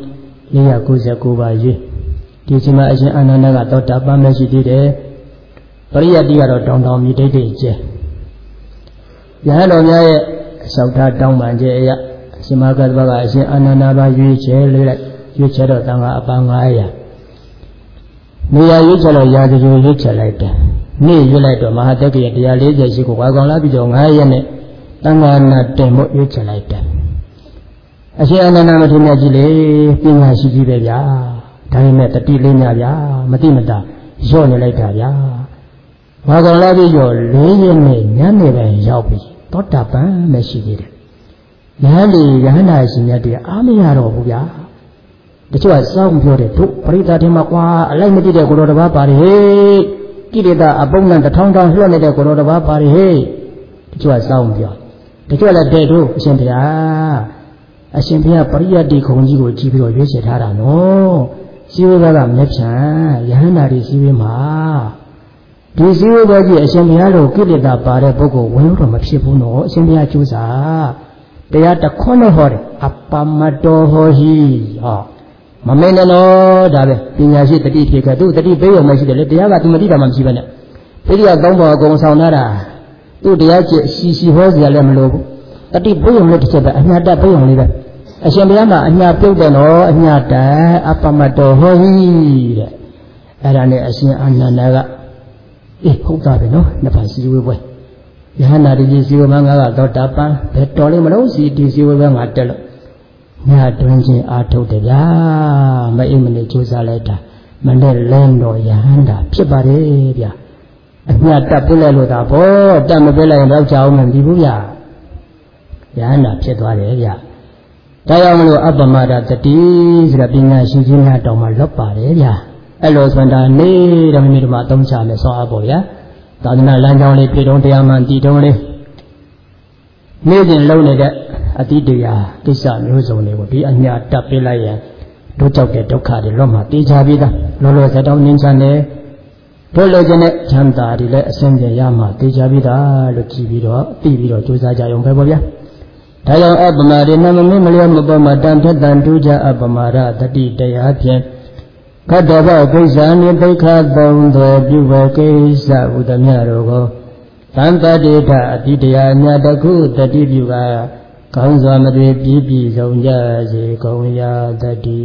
499ပါရွေးဒီချိန်မှာအရှင်အာနန္ဒကသောတာပန်မရှိသေးတယ်ပရိယတ်တိကတော့တောင်းတောင်းပြီးဒိဋ္ဌိကျဲယဟန်တော်များရဲ့အလျှောက်ထားတောင်းပန်ခြင်းအရာအရှင်မကတ္တဗကအရှင်အာနန္ဒဘာရွေးချယ်လေးလိုက်ရွေးချယ်တော့တန်ခါအပန်း900နေရာရွေးချယ်တော့ရာဇဂိုရွေးချယ်လိုက်တယ်နေ့ရွေးလိုက်တော့မဟာတက္ကရာ140ရှိကိုဝါကောင်လာပြီးတော့9ရက်နဲ့တန်ခါနာတင်ဖို့ရွေးချယ်လိုက်တယ်အရှင်အာနန္ဒမထေရမြတ်ကြီးလေပညာရှိကြီးပဲဗျာဒါပေမဲ့တတိလေးများဗျာမတိမတာရော့နေလိုက်တာဗျာဝါကောင်လာပြီးတော့4ရက်နဲ့ညနေပိုင်းရောက်ပြီသောတာပန်မရှိသေးတယ်ယဟန်ဒီယဟန္တာရှင်မြတ်တွေအားမရတော့ဘူးဗျာတချို့ကစောင်းပြောတယ်တို့ပရိသတ်တွေမှာကွာအလိုက်မကြည့်တဲ့ကိုတော်တစ်ပါးပါတယ်ဟေ့ကိလေသာအပုံနဲ့1000တောင်လွှတ်နေတဲ့ကိုတော်တစ်ပါးပါတယ်ဟေ့တချို့ကစောင်းပြောတချို့လည်းတဲ့တို့အရှင်ဘုရားအရှင်ဘုရားပရိယတ်တိခုံကြီးကိုကြည့်ပြီးတော့ရွေးချယ်ထားတာနော်စီဝေဘကမျက်ဖြံယဟန္တာတွေစီဝေမှာဒီစီဝေဘကြီးအရှင်ဘုရားတို့ကိလေသာပါတဲ့ပုဂ္ဂိုလ်ဝင်လို့တော့မဖြစ်ဘူးနော်အရှင်ဘုရားကျိုးစားတရားတခွန်းနဲ့ဟောတယ်အပမတောဟောဟိဟောမမင်းနော်ဒါပဲပညာရှိတတိဖြစ်ခဲ့သူတတိပေးရမရှိတယ်လေတရားကသူမတိတာမှမရှိပဲနဲ့ပိရိယ3ဘောအကုန်ဆောင်ထားတာသူတရားကျရှိဟောစရာလည်းမလိုဘူးတတိပေးရလို့တစ်ချက်ပဲအညာတပေးရလေးပဲအရှင်ဘုရားမှာအညာပြုတ်တယ်နော်အညာတအပမတောဟောဟိတဲ့အဲ့ဒါနဲ့အရှင်အာနန္ဒကအေးဟုတ်တာပဲနော်နှစ်ဖန်စီဝေပွဲယဟန္တာတိစီဝေမငါကတော့တာပန်ဘယ်တော်လေးမလို့စီဒီစီဝေပွဲငါတက်လို့ညတွင်ချင်းအာထုတ်တယ်ဗျာမအိမ်မနေကြိုးစားလိုက်တာမနဲ့လင်းတော်ယဟန္တာဖြစ်ပါတယ်ဗျာအညတက်ပြလိုက်လို့သာဘောတက်မပြလိုက်ရင်တော့ကြောက်မှမပြီးဘူးဗျာယဟန္တာဖြစ်သွားတယ်ဗျာဒါကြောင့်မလို့အပ္ပမဒတတိဆိုတာပညာရှိခြင်းများတောင်မှလွတ်ပါတယ်ဗျာအဲ့လိုဆိုတာနေဓမ္မမိဓမ္မသုံးချမယ်ဆောအပ်ပေါ့ဗျာသာသနာလမ်းကြောင်းလေးပြည်တော်တရားမှန်တည်တုံးလေးနေ့စဉ်လုံးနေတဲ့အတိတရားကိစ္စမျိုးစုံတွေကိုဒီအညာတက်ပေးလိုက်ရင်တို့ကြောက်တဲ့ဒုက္ခတွေလွတ်မှာတေချာပြီးသားလောလောဆယ်တောင်းငင်းချမ်းတယ်တို့လိုချင်တဲ့ချမ်းသာတွေလည်းအစဉ်ပြေရမှာတေချာပြီးသားလို့ကြည်ပြီးတော့သိပြီးတော့ကြိုးစားကြရုံပဲပေါ့ဗျာဒါကြောင့်အပ္ပမရေနမမင်းမလျောမပေါ်မှာတန်ထက်တန်ထူးကြအပ္ပမရတတိတရားဖြင့်ခတ္တဘကိစ္စနိဒိဋ္ဌသုံးသွယ်ပြုဝေကိစ္စဥဒမြတို့ကိုသံတတိထအတိတရားမြတ်တခုတတိပြုကကောင်းစွာမသွေပြည့်ပြည့်စုံကြစေကုန်ရာတတိ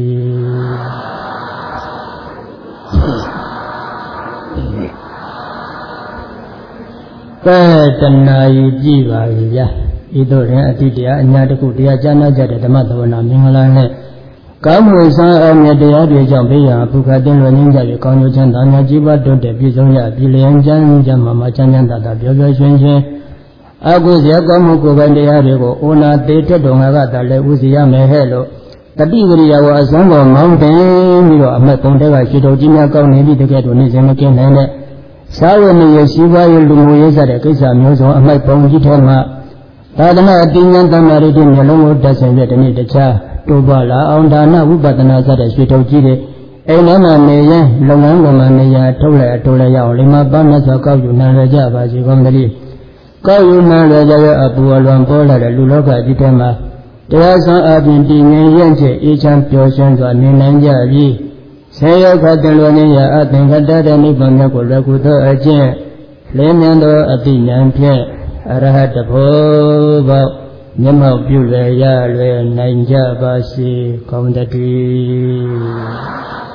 တဏှာဤကြည့်ပါလေဗျာဤသို့ရင်အတိတရားအညာတခုတရားကြားနာကြတဲ့ဓမ္မသဝနာမင်္ဂလာနဲ့ကောင်းမှုဆန်းအမြတ်တရားတွေကြောင့်ဘေးရန်ပုခတ်တင်လွယ်ငင်းကြပြီးကောင်းကျိုးချမ်းသာများကြီးပွားတိုးတက်ပြည့်စုံရပြည်လျင်ချမ်းချမ်းမာချမ်းချမ်းသာသာပျော်ပျော်ရွှင်ရွှင်အကုသရကောင်းမှုကိုယ်ပိုင်တရားတွေကိုအိုနာသေးထက်တော်ငါကသာလည်းဥစီရမယ်ဟဲ့လို့တတိဝရိယဝအစမ်းပေါ်မောင်းတင်ပြီးတော့အမက်ပုံတဲ့ကရှိတော်ကြီးများကောင်းနေပြီးတကယ်တော့နေစဉ်မကင်းနိုင်တဲ့သာဝနေရရှိပွားရလူမှုရေးစတဲ့ကိစ္စမျိုးစုံအမက်ပုံကြီးထဲမှာသာသနာအတိညာတန်မာရီတို့မျိုးလုံးကိုတက်ဆင်ပြတဲ့နေ့တခြားတိုးပွားလာအောင်ဒါနဝိပဿနာစတဲ့ရွှေထုတ်ကြီးတွေအိမ်ထဲမှာနေရင်လုပ်ငန်းကမှနေရာထုတ်လိုက်အတိုးလိုက်ရအောင်လိမ္မာပန်းနဲ့ဆိုကောက်ယူနိုင်ရကြပါစေကုန်သတည်းကောက်ယူနိုင်ရကြတဲ့အပူအလွန်ပေါ်လာတဲ့လူလောကကြီးထဲမှာတရားဆောင်အပြင်တည်ငြိမ်ရင့်ကျက်အေးချမ်းပျော်ရွှင်စွာနေနိုင်ကြပြီးဆေယခတ်တင်လွန်ခြင်းရာအသင်္ကတတဲ့နိဗ္ဗာန်မြတ်ကိုလွယ်ကူသောအကျင့်လင်းမြန်သောအတိဉာဏ်ဖြင့်အရဟတဘောပေါက်မျက်မှောက်ပြုလွယ်ရလွယ်နိုင်ကြပါစေကောင်းတည်း